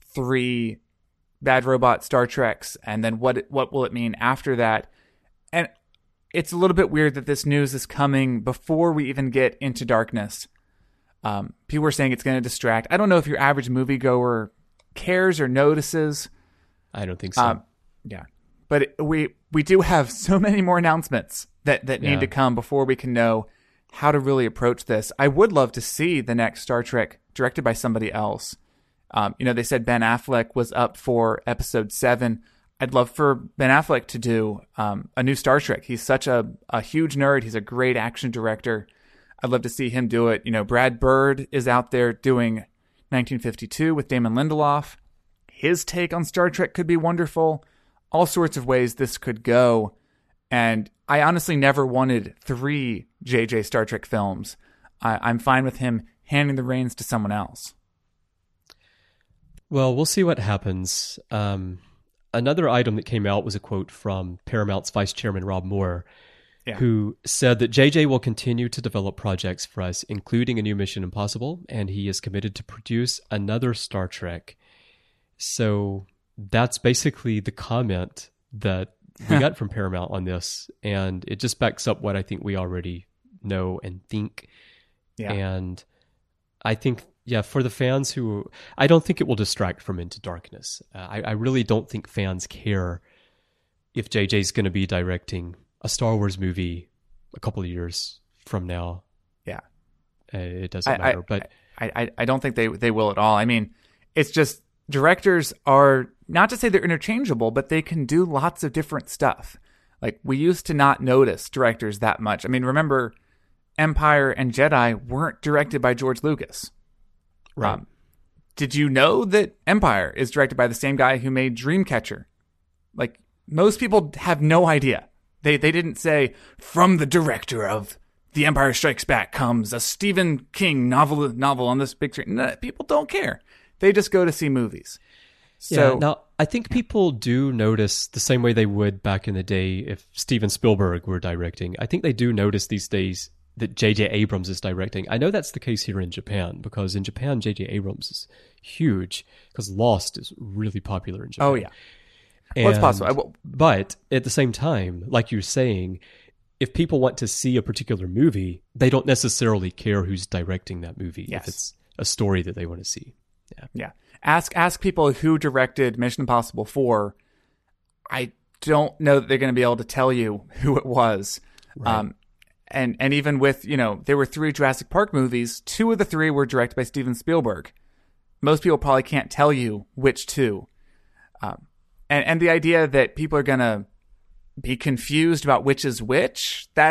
three Bad Robot Star Treks, and then what it, what will it mean after that? And it's a little bit weird that this news is coming before we even get Into Darkness. Um, people are saying it's going to distract. I don't know if your average moviegoer cares or notices. I don't think so. Um, yeah, but it, we we do have so many more announcements that that need yeah. to come before we can know how to really approach this. I would love to see the next Star Trek directed by somebody else. Um, you know, they said Ben Affleck was up for episode seven. I'd love for Ben Affleck to do um, a new Star Trek. He's such a, a huge nerd. He's a great action director. I'd love to see him do it. You know, Brad Bird is out there doing nineteen fifty-two with Damon Lindelof. His take on Star Trek could be wonderful. All sorts of ways this could go. And I honestly never wanted three J J Star Trek films. I, I'm fine with him handing the reins to someone else. Well, we'll see what happens. Um, another item that came out was a quote from Paramount's Vice Chairman Rob Moore, yeah. who said that J J will continue to develop projects for us, including a new Mission Impossible, and he is committed to produce another Star Trek. So that's basically the comment that we got from Paramount on this, and it just backs up what I think we already know and think. Yeah. And I think, yeah, for the fans who, I don't think it will distract from Into Darkness. Uh, I, I really don't think fans care if J J's going to be directing a Star Wars movie a couple of years from now. Yeah. Uh, it doesn't I, matter. I, but I, I, I don't think they, they will at all. I mean, it's just directors are, not to say they're interchangeable, but they can do lots of different stuff. Like, we used to not notice directors that much. I mean, remember, Empire and Jedi weren't directed by George Lucas. Right. Um, did you know that Empire is directed by the same guy who made Dreamcatcher? Like, most people have no idea. They they didn't say, from the director of The Empire Strikes Back comes a Stephen King novel novel on this big screen. No, people don't care. They just go to see movies. So, yeah, now, I think people do notice the same way they would back in the day if Steven Spielberg were directing. I think they do notice these days that J J Abrams is directing. I know that's the case here in Japan, because in Japan, J J Abrams is huge, because Lost is really popular in Japan. Oh, yeah. Well, it's possible. I will... But at the same time, like you're saying, if people want to see a particular movie, they don't necessarily care who's directing that movie, yes. if it's a story that they want to see. Yeah. Yeah. Ask ask people who directed Mission Impossible four. I don't know that they're going to be able to tell you who it was. Right. Um, and and even with, you know, there were three Jurassic Park movies. Two of the three were directed by Steven Spielberg. Most people probably can't tell you which two. Um, and, and the idea that people are going to be confused about which is which, that's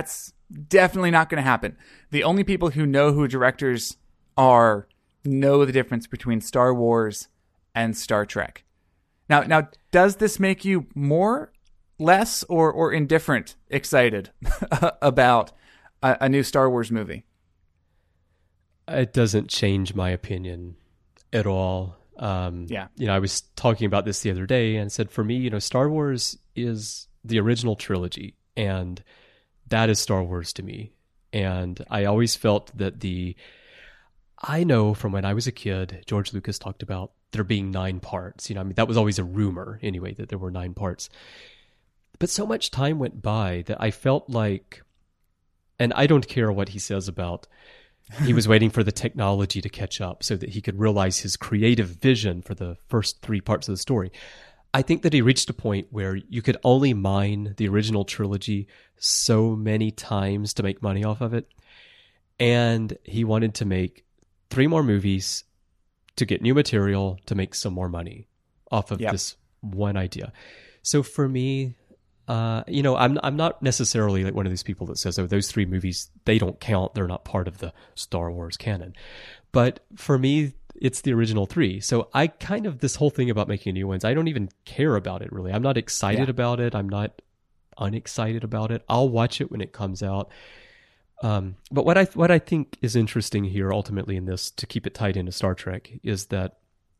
Definitely not going to happen. The only people who know who directors are know the difference between Star Wars and Star Trek. Now, now, does this make you more, less, or or indifferent excited about a, a new Star Wars movie? It doesn't change my opinion at all. Um, yeah. You know, I was talking about this the other day and said, for me, you know, Star Wars is the original trilogy, and that is Star Wars to me. And I always felt that the, I know from when I was a kid, George Lucas talked about there being nine parts. You know, I mean, that was always a rumor anyway, that there were nine parts. But so much time went by that I felt like, and I don't care what he says about, he was waiting for the technology to catch up so that he could realize his creative vision for the first three parts of the story. I think that he reached a point where you could only mine the original trilogy so many times to make money off of it. And he wanted to make three more movies to get new material to make some more money off of yep. this one idea. So for me, uh, you know, I'm I'm not necessarily like one of those people that says, oh, those three movies, they don't count. They're not part of the Star Wars canon. But for me, it's the original three. So I kind of, this whole thing about making new ones, I don't even care about it really. I'm not excited yeah. about it. I'm not unexcited about it. I'll watch it when it comes out. Um, but what I what I think is interesting here ultimately in this, to keep it tied into Star Trek, is that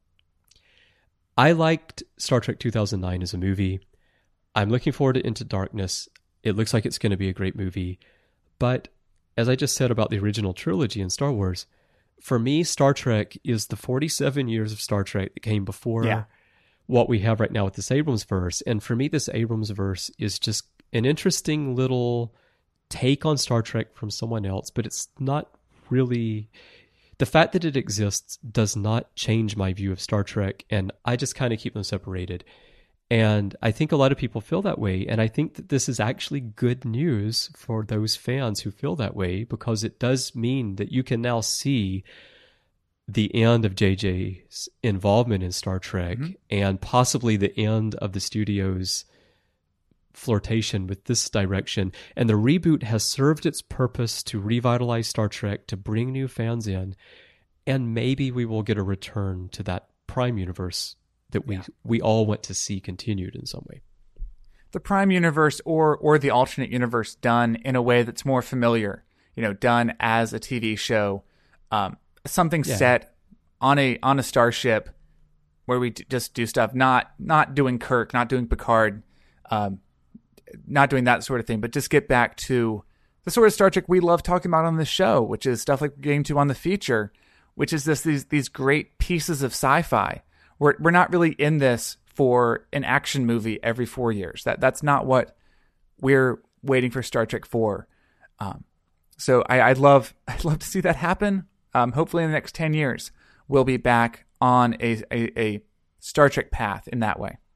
I liked Star Trek two thousand nine as a movie. I'm looking forward to Into Darkness. It looks like it's going to be a great movie. But as I just said about the original trilogy in Star Wars, for me, Star Trek is the forty-seven years of Star Trek that came before yeah. what we have right now with this Abrams verse. And for me, this Abrams verse is just an interesting little take on Star Trek from someone else, but it's not really, the fact that it exists does not change my view of Star Trek, and I just kind of keep them separated. And I think a lot of people feel that way, and I think that this is actually good news for those fans who feel that way, because it does mean that you can now see the end of J J's involvement in Star Trek, mm-hmm. and possibly the end of the studio's flirtation with this direction. And the reboot has served its purpose to revitalize Star Trek, to bring new fans in, and maybe we will get a return to that Prime universe that we, yeah. we all want to see continued in some way. The Prime universe or or the alternate universe done in a way that's more familiar, you know, done as a T V show, um, something yeah. set on a on a starship where we d- just do stuff, not not doing Kirk, not doing Picard, um, not doing that sort of thing, but just get back to the sort of Star Trek we love talking about on the show, which is stuff like we're getting to on the feature, which is this these these great pieces of sci-fi. We're we're not really in this for an action movie every four years. That that's not what we're waiting for Star Trek for. Um, so I, I'd love I'd love to see that happen. Um, hopefully in the next ten years, we'll be back on a, a, a Star Trek path in that way.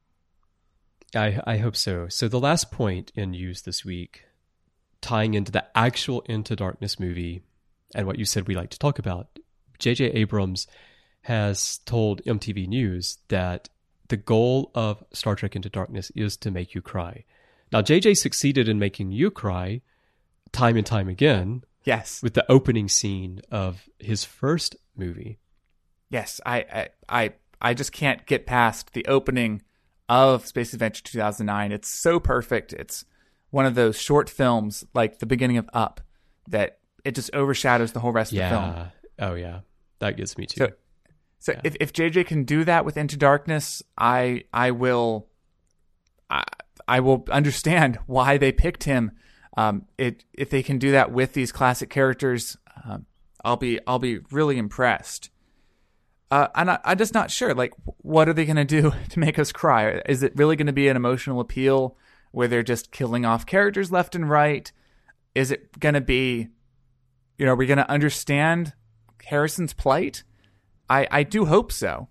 I I hope so. So the last point in news this week, tying into the actual Into Darkness movie and what you said we like to talk about, J J Abrams has told M T V News that the goal of Star Trek Into Darkness is to make you cry. Now, J J succeeded in making you cry time and time again. Yes. With the opening scene of his first movie. Yes, I I I, I just can't get past the opening of Space Adventure two thousand nine. It's so perfect. It's one of those short films like the beginning of Up that it just overshadows the whole rest yeah. of the film. Oh, yeah. That gets me too. So, so yeah. if, if J J can do that with Into Darkness, I I will I, I will understand why they picked him. Um, it if they can do that with these classic characters, um, I'll be I'll be really impressed. Uh, and I, I'm just not sure. Like, what are they going to do to make us cry? Is it really going to be an emotional appeal where they're just killing off characters left and right? Is it going to be, you know, are we going to understand Harrison's plight? I, I do hope so.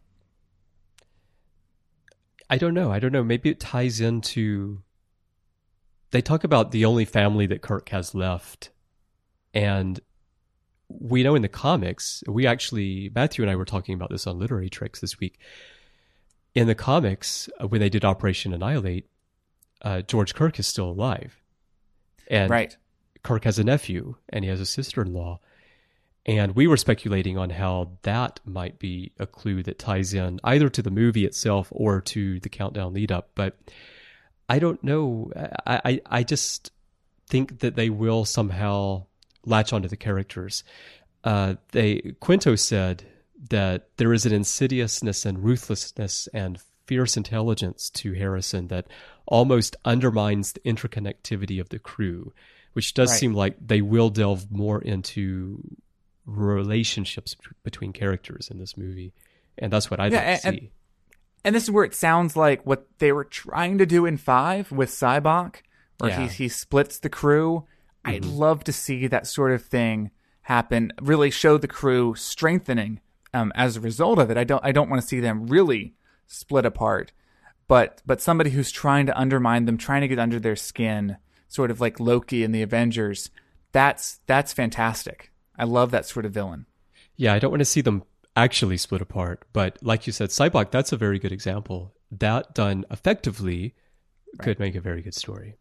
I don't know. I don't know. Maybe it ties into... They talk about the only family that Kirk has left. And we know in the comics, we actually, Matthew and I were talking about this on Literary Tricks this week. In the comics, when they did Operation Annihilate, uh, George Kirk is still alive. And right. Kirk has a nephew and he has a sister-in-law. And we were speculating on how that might be a clue that ties in either to the movie itself or to the countdown lead up. But I don't know. I, I, I just think that they will somehow latch onto the characters. Uh, they Quinto said that there is an insidiousness and ruthlessness and fierce intelligence to Harrison that almost undermines the interconnectivity of the crew, which does Right. seem like they will delve more into relationships between characters in this movie. And that's what I'd Yeah, like to and- see. And this is where it sounds like what they were trying to do in five with Cybok, where Yeah. he, he splits the crew. Mm-hmm. I'd love to see that sort of thing happen, really show the crew strengthening um, as a result of it. I don't I don't want to see them really split apart, but but somebody who's trying to undermine them, trying to get under their skin, sort of like Loki in the Avengers, that's that's fantastic. I love that sort of villain. Yeah, I don't want to see them actually split apart, but like you said, Cybok, that's a very good example. That done effectively could make a very good story.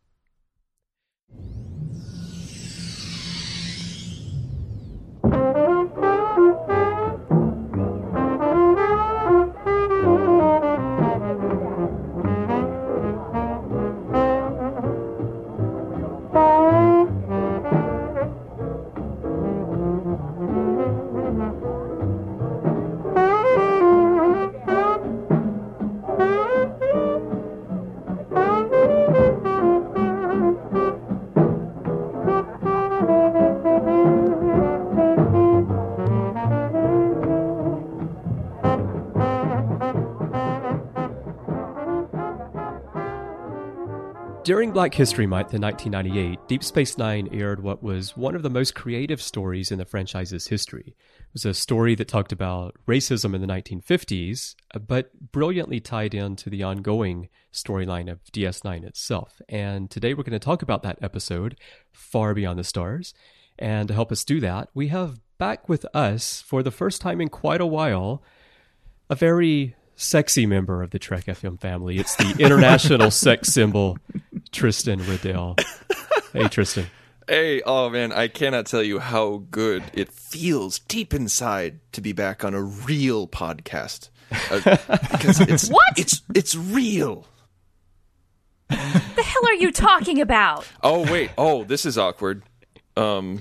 During Black History Month in nineteen ninety-eight, Deep Space Nine aired what was one of the most creative stories in the franchise's history. It was a story that talked about racism in the nineteen fifties, but brilliantly tied into the ongoing storyline of D S nine itself. And today we're going to talk about that episode, Far Beyond the Stars. And to help us do that, we have back with us, for the first time in quite a while, a very sexy member of the Trek F M family. It's the international sex symbol, Tristan Riddell. Hey, Tristan. Hey, oh man, I cannot tell you how good it feels deep inside to be back on a real podcast. Uh, because it's What? it's it's real. The hell are you talking about? Oh wait, oh this is awkward. Um,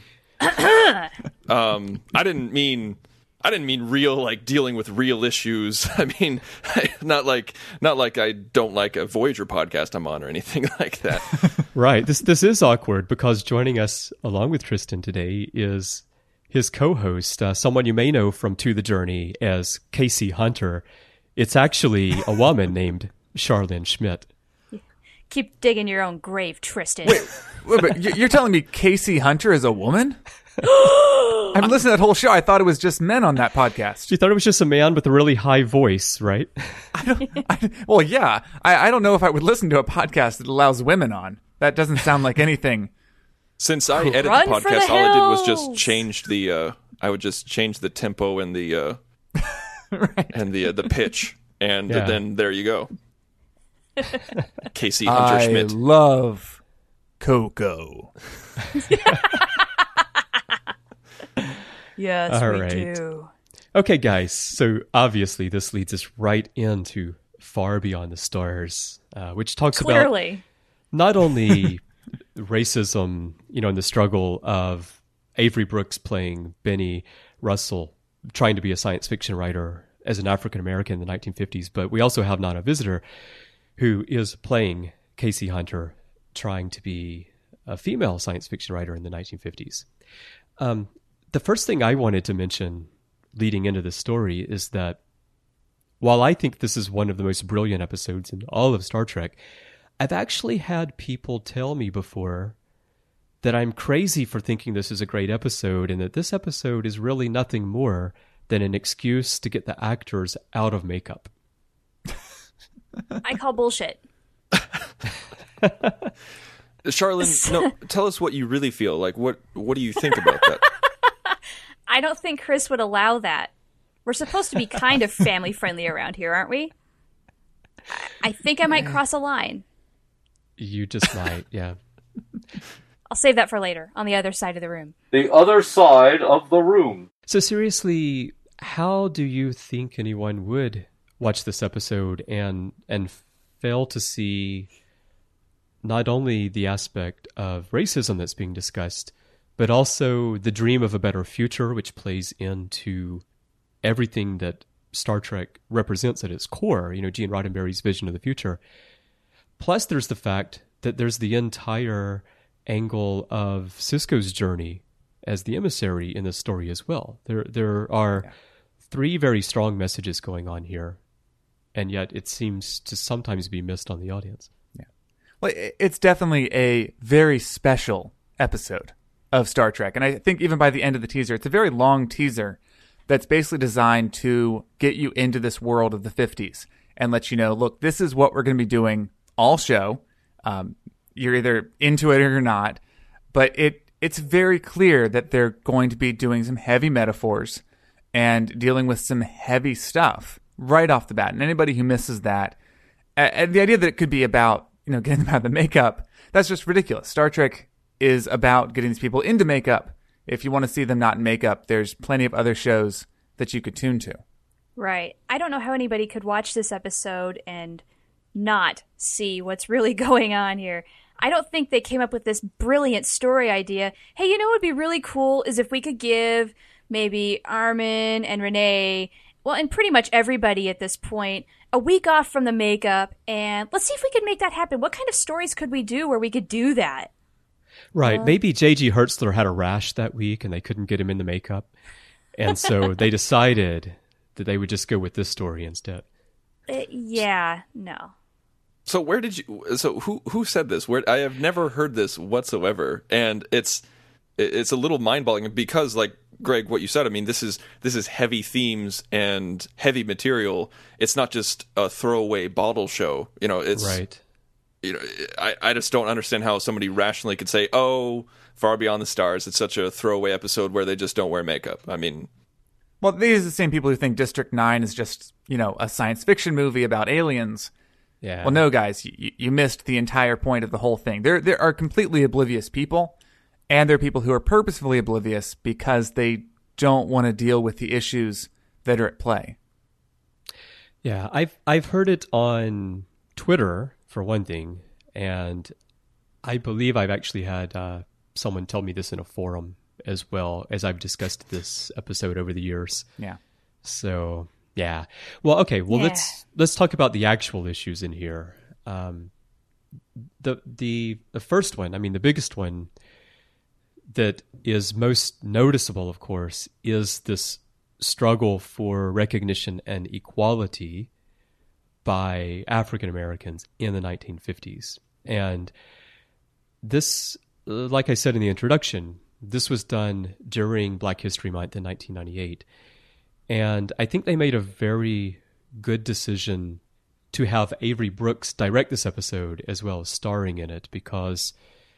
um, I didn't mean I didn't mean real like dealing with real issues. I mean, not like not like I don't like a Voyager podcast I'm on or anything like that. Right. This this is awkward because joining us along with Tristan today is his co-host, uh, someone you may know from To the Journey as Casey Hunter. It's actually a woman named Charlene Schmidt. Keep digging your own grave, Tristan. Wait, wait, but you- you're telling me Casey Hunter is a woman? I've listened to that whole show. I thought it was just men on that podcast. You thought it was just a man with a really high voice, right? I don't, I, well, yeah. I, I don't know if I would listen to a podcast that allows women on. That doesn't sound like anything. Since I edit Run the for podcast, the all I did was just hills. change the. Uh, I would just change the tempo and the uh, Right. and the uh, the pitch, and Yeah. then there you go. Casey Hunter I Schmidt. love Coco. Yes, All we right. do. Okay, guys. So obviously this leads us right into Far Beyond the Stars, uh, which talks about Clearly. not only racism, you know, and the struggle of Avery Brooks playing Benny Russell, trying to be a science fiction writer as an African American in the nineteen fifties, but we also have Nana Visitor, who is playing Casey Hunter, trying to be a female science fiction writer in the nineteen fifties. Um, the first thing I wanted to mention leading into this story is that while I think this is one of the most brilliant episodes in all of Star Trek, I've actually had people tell me before that I'm crazy for thinking this is a great episode and that this episode is really nothing more than an excuse to get the actors out of makeup. I call bullshit. Charlene, no, tell us what you really feel. Like, what what do you think about that? I don't think Chris would allow that. We're supposed to be kind of family friendly around here, aren't we? I- I think I might cross a line. You just might, yeah. I'll save that for later, on the other side of the room. The other side of the room. So seriously, how do you think anyone would watch this episode and and fail to see not only the aspect of racism that's being discussed, but also the dream of a better future, which plays into everything that Star Trek represents at its core, you know, Gene Roddenberry's vision of the future. Plus, there's the fact that there's the entire angle of Sisko's journey as the emissary in this story as well. There, there are yeah. three very strong messages going on here, and yet it seems to sometimes be missed on the audience. Yeah, well, it's definitely a very special episode of Star Trek, and I think even by the end of the teaser, it's a very long teaser that's basically designed to get you into this world of the fifties and let you know, look, this is what we're going to be doing all show. Um, you're either into it or you're not, but it it's very clear that they're going to be doing some heavy metaphors and dealing with some heavy stuff right off the bat. And anybody who misses that, and the idea that it could be about, you know, getting them out of the makeup, that's just ridiculous. Star Trek is about getting these people into makeup. If you want to see them not in makeup, there's plenty of other shows that you could tune to. Right. I don't know how anybody could watch this episode and not see what's really going on here. I don't think they came up with this brilliant story idea. Hey, you know what would be really cool is if we could give maybe Armin and Renee, well, and pretty much everybody at this point, a week off from the makeup, and let's see if we could make that happen. What kind of stories could we do where we could do that? Right. Uh, maybe J G Hertzler had a rash that week and they couldn't get him in the makeup. And so they decided that they would just go with this story instead. Uh, yeah, no. So where did you? So who who said this? Where I have never heard this whatsoever, and it's it's a little mind-boggling because, like Greg, what you said. I mean, this is this is heavy themes and heavy material. It's not just a throwaway bottle show. You know, it's right. You know, I I just don't understand how somebody rationally could say, "Oh, Far Beyond the Stars, it's such a throwaway episode where they just don't wear makeup." I mean, well, these are the same people who think District Nine is just, you know, a science fiction movie about aliens. Yeah. Well, no, guys, you, you missed the entire point of the whole thing. There, there are completely oblivious people, and there are people who are purposefully oblivious because they don't want to deal with the issues that are at play. Yeah, I've I've heard it on Twitter for one thing, and I believe I've actually had uh, someone tell me this in a forum as well as I've discussed this episode over the years. Yeah. So. Yeah. Well, okay. Well, yeah. let's let's talk about the actual issues in here. Um, the the the first one, I mean, the biggest one that is most noticeable, of course, is this struggle for recognition and equality by African Americans in the nineteen fifties. And this, like I said in the introduction, this was done during Black History Month in nineteen ninety-eight. And I think they made a very good decision to have Avery Brooks direct this episode as well as starring in it, because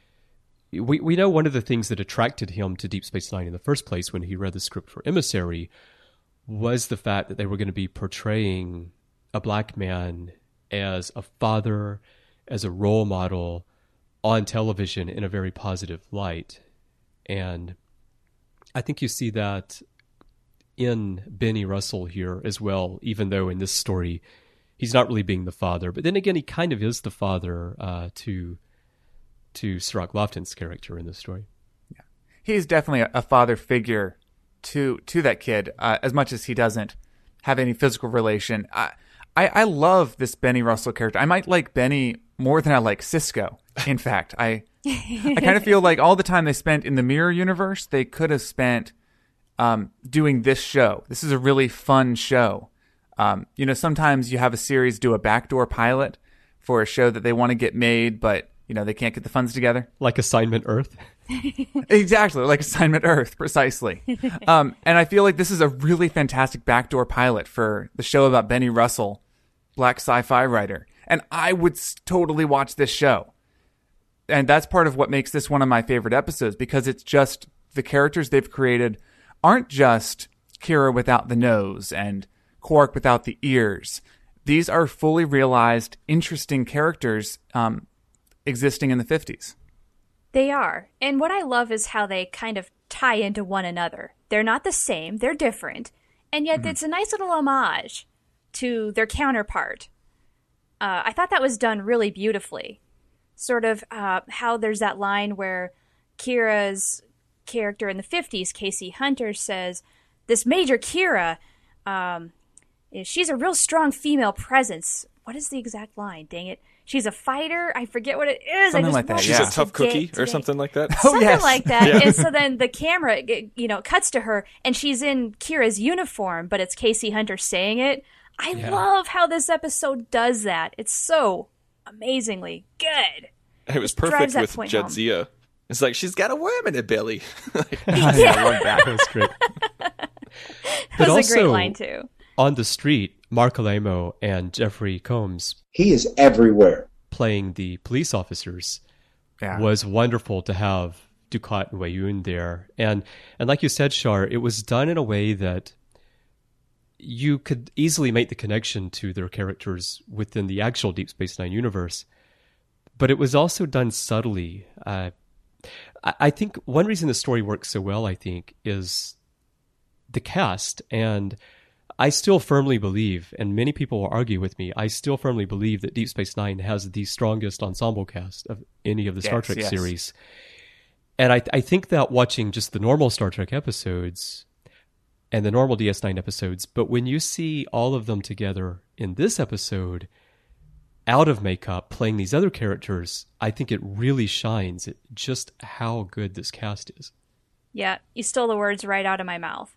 we we know one of the things that attracted him to Deep Space Nine in the first place when he read the script for Emissary was the fact that they were going to be portraying a black man as a father, as a role model on television in a very positive light. And I think you see that in Benny Russell here as well, even though in this story he's not really being the father. But then again, he kind of is the father uh, to to Cirroc Lofton's character in this story. Yeah, he's definitely a, a father figure to to that kid, uh, as much as he doesn't have any physical relation. I, I I love this Benny Russell character. I might like Benny more than I like Sisko. In fact, I I kind of feel like all the time they spent in the Mirror Universe, they could have spent Um, doing this show. This is a really fun show. Um, you know, sometimes you have a series do a backdoor pilot for a show that they want to get made, but, you know, they can't get the funds together. Like Assignment Earth? Exactly, like Assignment Earth, precisely. Um, and I feel like this is a really fantastic backdoor pilot for the show about Benny Russell, black sci-fi writer. And I would s- totally watch this show. And that's part of what makes this one of my favorite episodes, because it's just the characters they've created aren't just Kira without the nose and Quark without the ears. These are fully realized, interesting characters um, existing in the fifties. They are. And what I love is how they kind of tie into one another. They're not the same, they're different, and yet mm-hmm. it's a nice little homage to their counterpart. Uh, I thought that was done really beautifully. Sort of uh, how there's that line where Kira's character in the fifties, Casey Hunter, says, this Major Kira, um, she's a real strong female presence. What is the exact line? Dang it. She's a fighter. I forget what it is. Something I just like that. She's yeah. a tough cookie or something like that. Oh, something yes. like that. Yeah. And so then the camera, you know, cuts to her, and she's in Kira's uniform, but it's Casey Hunter saying it. I Yeah. love how this episode does that. It's so amazingly good. It was Drives perfect that with point home. Jadzia. It's like, she's got a worm in her belly. Like, Yeah, I love that. That's great. That But was a also, great line, too. on the street, Mark Alemo and Jeffrey Combs He is everywhere. playing the police officers Yeah. was wonderful to have Dukat and Wei-Yun there. And and like you said, Shar, it was done in a way that you could easily make the connection to their characters within the actual Deep Space Nine universe. But it was also done subtly. Uh, I, I think one reason the story works so well, I think, is the cast. And I still firmly believe, and many people will argue with me, I still firmly believe that Deep Space Nine has the strongest ensemble cast of any of the Star Yes, Trek yes. series. And I, I think that watching just the normal Star Trek episodes and the normal D S nine episodes, but when you see all of them together in this episode, out of makeup, playing these other characters, I think it really shines at just how good this cast is. Yeah, you stole the words right out of my mouth.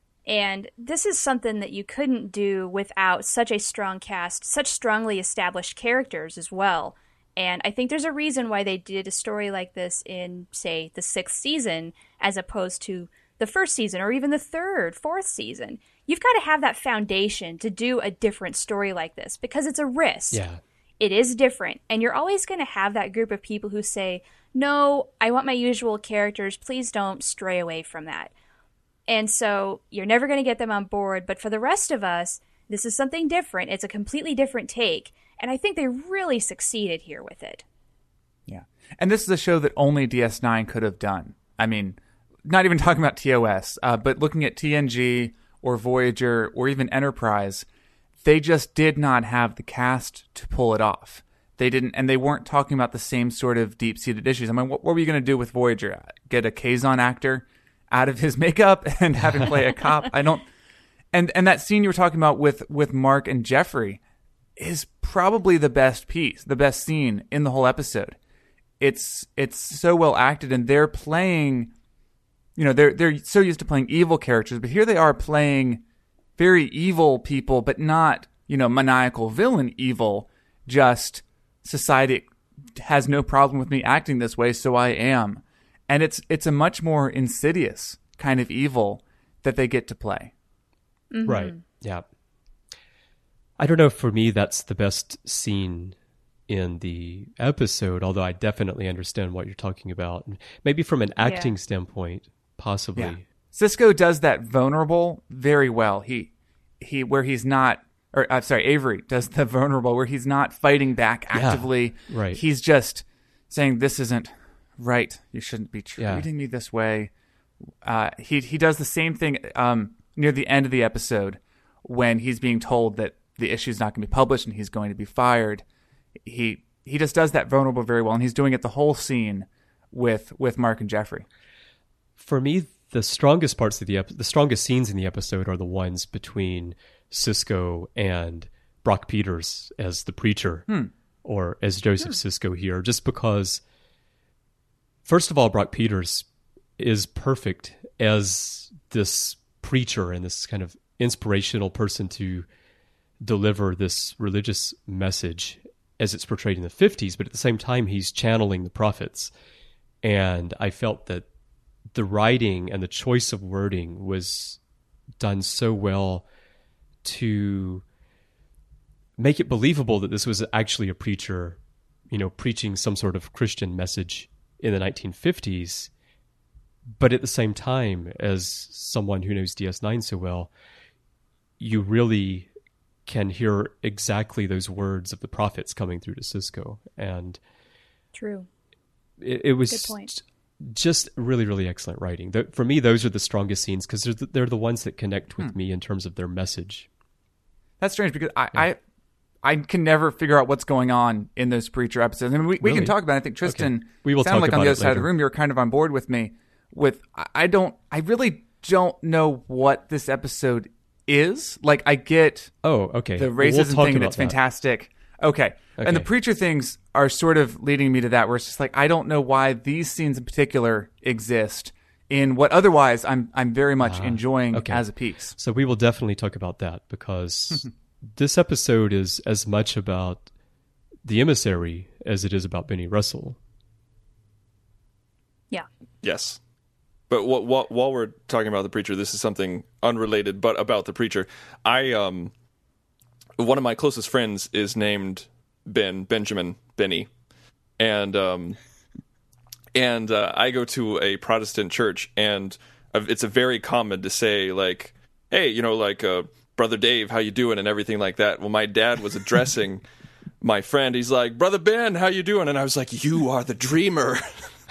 And this is something that you couldn't do without such a strong cast, such strongly established characters as well. And I think there's a reason why they did a story like this in, say, the sixth season, as opposed to the first season or even the third, fourth season. You've got to have that foundation to do a different story like this because it's a risk. Yeah. It is different. And you're always going to have that group of people who say, no, I want my usual characters. Please don't stray away from that. And so you're never going to get them on board. But for the rest of us, this is something different. It's a completely different take. And I think they really succeeded here with it. Yeah. And this is a show that only D S nine could have done. I mean, not even talking about T O S, uh, but looking at T N G or Voyager or even Enterprise, they just did not have the cast to pull it off. They didn't, and they weren't talking about the same sort of deep-seated issues. I mean, what, what were you going to do with Voyager? Get a Kazon actor out of his makeup and have him play a cop? I don't. And and that scene you were talking about with with Mark and Jeffrey is probably the best piece, the best scene in the whole episode. It's it's so well acted, and they're playing. You know, they're they're so used to playing evil characters, but here they are playing very evil people, but not, you know, maniacal villain evil. Just society has no problem with me acting this way, so I am. And it's it's a much more insidious kind of evil that they get to play. Mm-hmm. Right. Yeah. I don't know if for me that's the best scene in the episode, although I definitely understand what you're talking about. Maybe from an acting Yeah. standpoint, possibly. Yeah. Sisko does that vulnerable very well. He he where he's not or I'm sorry, Avery does the vulnerable where he's not fighting back actively. Yeah, right. He's just saying this isn't right. You shouldn't be treating Yeah. me this way. Uh, he he does the same thing um, near the end of the episode when he's being told that the issue's not going to be published and he's going to be fired. He he just does that vulnerable very well, and he's doing it the whole scene with with Mark and Jeffrey. For me, the strongest parts of the ep- the strongest scenes in the episode are the ones between Sisko and Brock Peters as the preacher, Hmm. or as Joseph Sisko here, just because, first of all, Brock Peters is perfect as this preacher and this kind of inspirational person to deliver this religious message as it's portrayed in the fifties, but at the same time, he's channeling the prophets. And I felt that the writing and the choice of wording was done so well to make it believable that this was actually a preacher, you know, preaching some sort of Christian message in the nineteen fifties. But at the same time, as someone who knows D S nine so well, you really can hear exactly those words of the prophets coming through to Sisko. And True. it, it was Good point. just really, really excellent writing. The, for me, those are the strongest scenes because they're, the, they're the ones that connect with Hmm. me in terms of their message. That's strange because I, I I can never figure out what's going on in those Preacher episodes. I mean, we, we Really? can talk about it. I think Tristan Okay. We will sounded talk like on about the it other side of the later. room. You were kind of on board with me. With I I don't, I really don't know what this episode is. Like, I get Oh, okay. the Well, we'll racism talk thing and about it's that. fantastic. Okay. And the Okay. Preacher things are sort of leading me to that where it's just like, I don't know why these scenes in particular exist in what otherwise I'm I'm very much enjoying okay. as a piece. So we will definitely talk about that because this episode is as much about the emissary as it is about Benny Russell. Yeah. Yes. But wh- wh- while we're talking about the Preacher, this is something unrelated, but about the Preacher. I um, one of my closest friends is named Ben Benjamin Benny, and um, and uh, I go to a Protestant church, and it's a very common to say like, "Hey, you know, like uh, Brother Dave, how you doing?" and everything like that. Well, my dad was addressing my friend. He's like, "Brother Ben, how you doing?" and I was like, "You are the dreamer."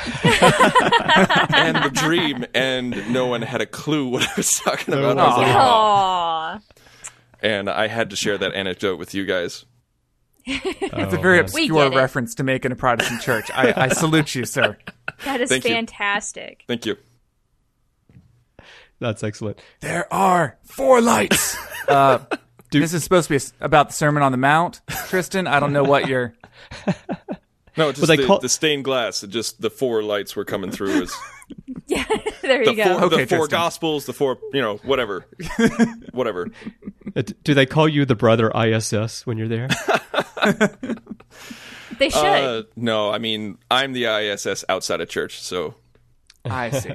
and the dream, and no one had a clue what I was talking about. I was like, Aww. and I had to share that anecdote with you guys. It's a very yes. We obscure get it. reference to make in a Protestant church. I, I salute you, sir. That is Thank you. fantastic. Thank you. That's excellent. There are four lights. uh, this is supposed to be a s about the Sermon on the Mount, Tristan. I don't know what you're. No, just they the, call- the stained glass. It just the four lights were coming through. As Yeah, there the you go. four, Okay, the four Tristan. gospels, the four, you know, whatever, whatever. Uh, d- Do they call you the brother I S S when you're there? They should. Uh, no, I mean I'm the I S S outside of church, so I see.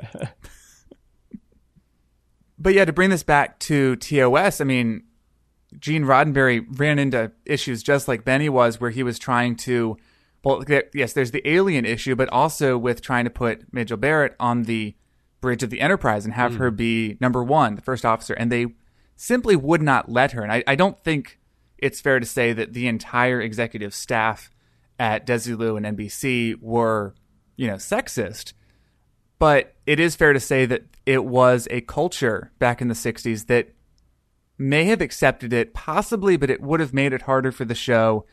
But yeah, to bring this back to T O S, I mean, Gene Roddenberry ran into issues just like Benny was, where he was trying to, well, there, yes, there's the alien issue, but also with trying to put Majel Barrett on the bridge of the Enterprise and have her be number one, the first officer, and they simply would not let her. And I, I don't think it's fair to say that the entire executive staff at Desilu and N B C were, you know, sexist. But it is fair to say that it was a culture back in the sixties that may have accepted it, possibly, but it would have made it harder for the show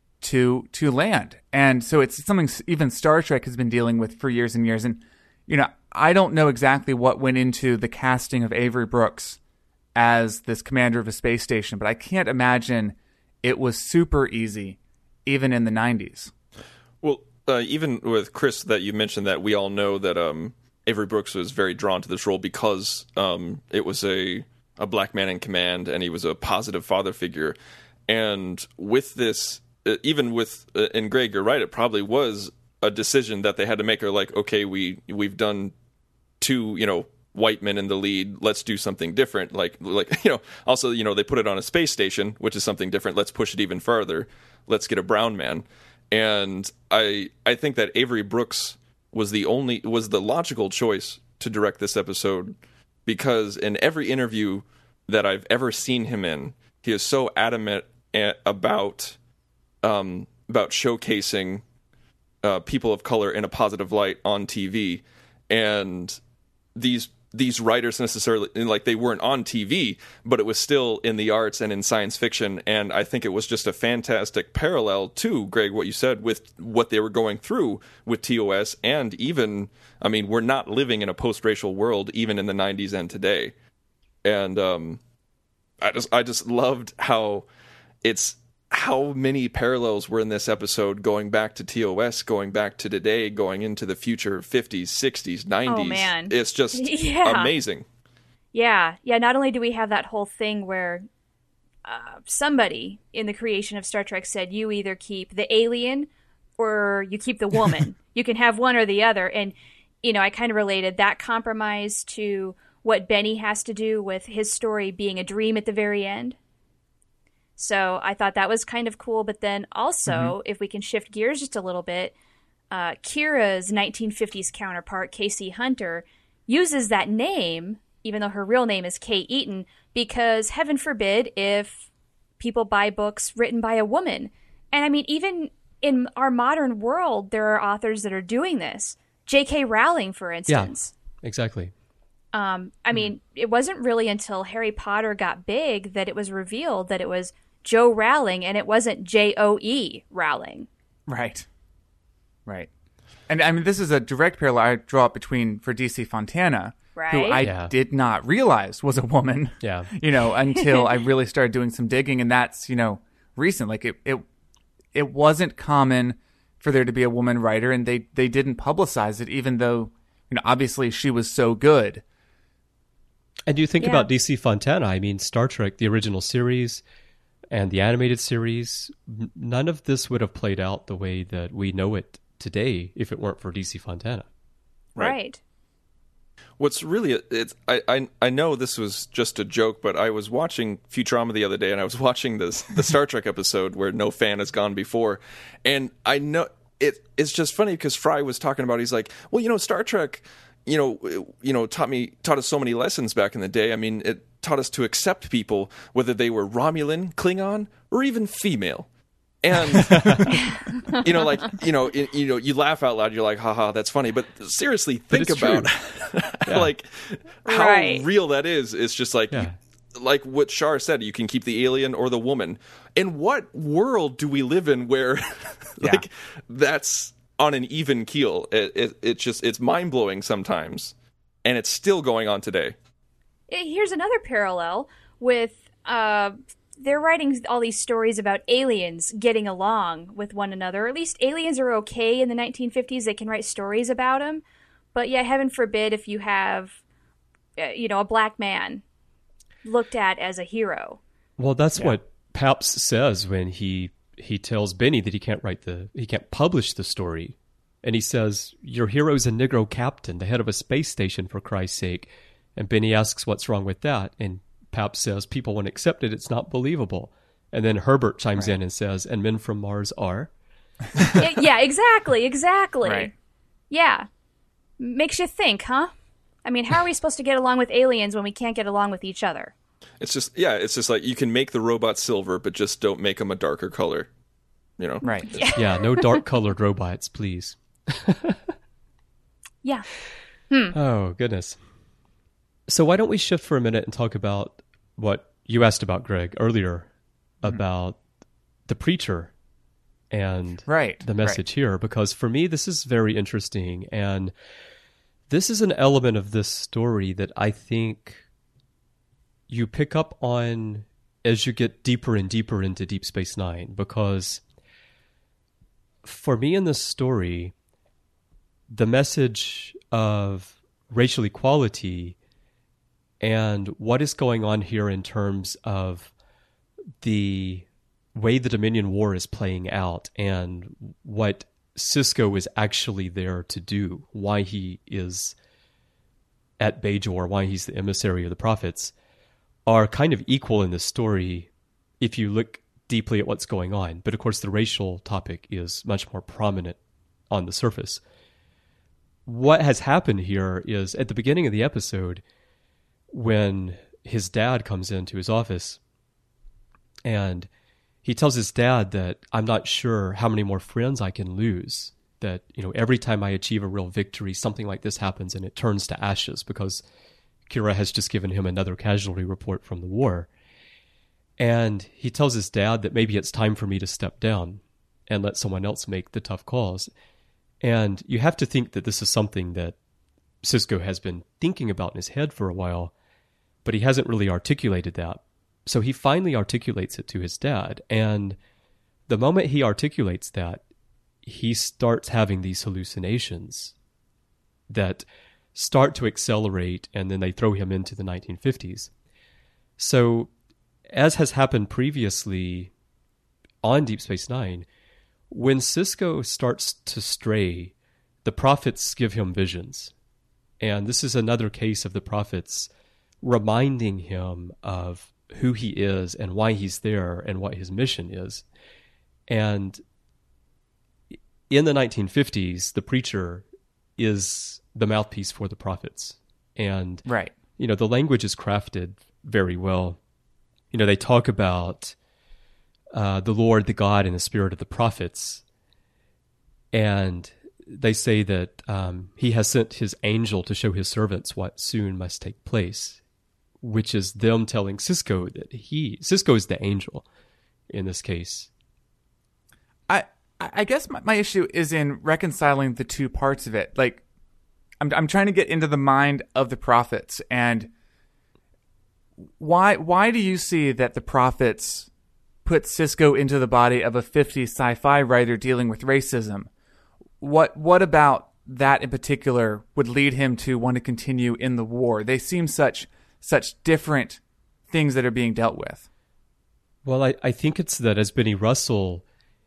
to to land. And so it's something even Star Trek has been dealing with for years and years. And, you know, I don't know exactly what went into the casting of Avery Brooks as this commander of a space station, but I can't imagine it was super easy, even in the nineties. well, uh, even with Chris, that you mentioned that we all know that um, Avery Brooks was very drawn to this role because um, it was a a black man in command, and he was a positive father figure. And with this, uh, even with uh, and Greg, you're right, it probably was a decision that they had to make. Or like, okay, we we've done two, you know, white men in the lead. Let's do something different. Like, like you know, also, you know, they put it on a space station, which is something different. Let's push it even further. Let's get a brown man. And I I think that Avery Brooks was the only was the logical choice to direct this episode, because in every interview that I've ever seen him in, he is so adamant a- about um, about showcasing uh, people of color in a positive light on T V. And these these writers necessarily, like, they weren't on T V, but it was still in the arts and in science fiction. And I think it was just a fantastic parallel to, Greg, what you said with what they were going through with T O S. And even, I mean, we're not living in a post-racial world even in the nineties and today. And um, I just I just loved how it's how many parallels were in this episode, going back to T O S, going back to today, going into the future, fifties, sixties, nineties. Oh, man. It's just Yeah. amazing. Yeah, yeah. Not only do we have that whole thing where uh, somebody in the creation of Star Trek said, you either keep the alien or you keep the woman. You can have one or the other. And, you know, I kind of related that compromise to what Benny has to do with his story being a dream at the very end. So I thought that was kind of cool. But then also, mm-hmm. if we can shift gears just a little bit, uh, Kira's nineteen fifties counterpart, Casey Hunter, uses that name, even though her real name is Kay Eaton, because heaven forbid if people buy books written by a woman. And I mean, even in our modern world, there are authors that are doing this. J K. Rowling, for instance. Yeah, exactly. Um, I mean, it wasn't really until Harry Potter got big that it was revealed that it was Joe Rowling and it wasn't J O E Rowling. Right. Right. And I mean, this is a direct parallel I draw up between for D C Fontana, right. who I yeah. did not realize was a woman. Yeah. You know, until I really started doing some digging, and that's, you know, recent. Like it, it, it wasn't common for there to be a woman writer, and they, they didn't publicize it, even though, you know, obviously she was so good. And you think Yeah. about D C Fontana, I mean, Star Trek, the original series and the animated series, n- none of this would have played out the way that we know it today if it weren't for D C Fontana. Right. Right. What's really it's I, I I know this was just a joke, but I was watching Futurama the other day, and I was watching this the Star Trek episode where no fan has gone before, and I know it. It's just funny because Fry was talking about. He's like, well, you know, Star Trek, you know, you know, taught me taught us so many lessons back in the day. I mean, it taught us to accept people, whether they were Romulan, Klingon, or even female. And you know, like you know, you, you know, you laugh out loud. You're like, haha, that's funny. But seriously, think it's about Yeah. like how Right. real that is. It's just like, Yeah. like what Shar said. You can keep the alien or the woman. In what world do we live in where, like, Yeah. that's on an even keel? It, it it's just it's mind blowing sometimes, and it's still going on today. Here's another parallel with uh, they're writing all these stories about aliens getting along with one another. Or at least aliens are okay in the nineteen fifties. They can write stories about them. But yeah, heaven forbid if you have, uh, you know, a black man looked at as a hero. Well, that's what Paps says when he he tells Benny that he can't write the he can't publish the story, and he says, "Your hero's a Negro captain, the head of a space station, for Christ's sake." And Benny asks, "What's wrong with that?" And Paps says, "People won't accept it. It's not believable." And then Herbert chimes Right. in and says, "And men from Mars are." yeah, yeah, exactly, exactly. Right. Yeah. Makes you think, huh? I mean, how are we supposed to get along with aliens when we can't get along with each other? It's just yeah, it's just like you can make the robot silver, but just don't make them a darker color. You know, Right. Yeah, no dark colored robots, please. Yeah. Oh, goodness. So why don't we shift for a minute and talk about what you asked about, Greg, earlier about the preacher and Right, the message here, because for me, this is very interesting. And this is an element of this story that I think you pick up on as you get deeper and deeper into Deep Space Nine, because for me in this story, the message of racial equality and what is going on here in terms of the way the Dominion War is playing out and what Sisko is actually there to do, why he is at Bajor, why he's the emissary of the prophets, are kind of equal in this story if you look deeply at what's going on. But of course, the racial topic is much more prominent on the surface. What has happened here is at the beginning of the episode, when his dad comes into his office and he tells his dad that I'm not sure how many more friends I can lose, that, you know, every time I achieve a real victory, something like this happens and it turns to ashes because Kira has just given him another casualty report from the war. And he tells his dad that maybe it's time for me to step down and let someone else make the tough calls. And you have to think that this is something that Sisko has been thinking about in his head for a while, but he hasn't really articulated that. So he finally articulates it to his dad. And the moment he articulates that, he starts having these hallucinations that start to accelerate, and then they throw him into the nineteen fifties. So, as has happened previously on Deep Space Nine, when Sisko starts to stray, the prophets give him visions. And this is another case of the prophets reminding him of who he is and why he's there and what his mission is. And in the nineteen fifties, the preacher is the mouthpiece for the prophets. And, Right. you know, the language is crafted very well. You know, they talk about uh, the Lord, the God, and the Spirit of the prophets. And they say that um, he has sent his angel to show his servants what soon must take place, which is them telling Sisko that he, Sisko is the angel in this case. I I guess my, my issue is in reconciling the two parts of it. Like, I'm I'm trying to get into the mind of the prophets, and why why do you see that the prophets put Sisko into the body of a fifties sci-fi writer dealing with racism? What what about that in particular would lead him to want to continue in the war? They seem such such different things that are being dealt with. Well, I, I think it's that as Benny Russell,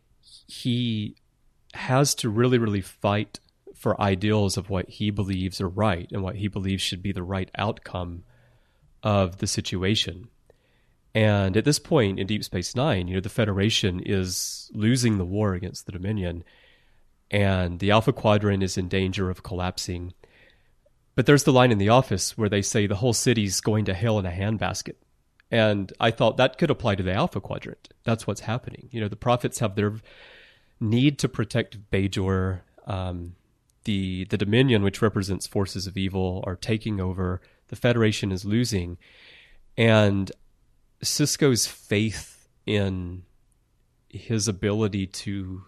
he has to really, really fight for ideals of what he believes are right and what he believes should be the right outcome of the situation. And at this point in Deep Space Nine, you know, the Federation is losing the war against the Dominion, and the Alpha Quadrant is in danger of collapsing. But there's the line in The Office where they say the whole city's going to hell in a handbasket. And I thought that could apply to the Alpha Quadrant. That's what's happening. You know, the prophets have their need to protect Bajor. Um, the the Dominion, which represents forces of evil, are taking over. The Federation is losing. And Sisko's faith in his ability to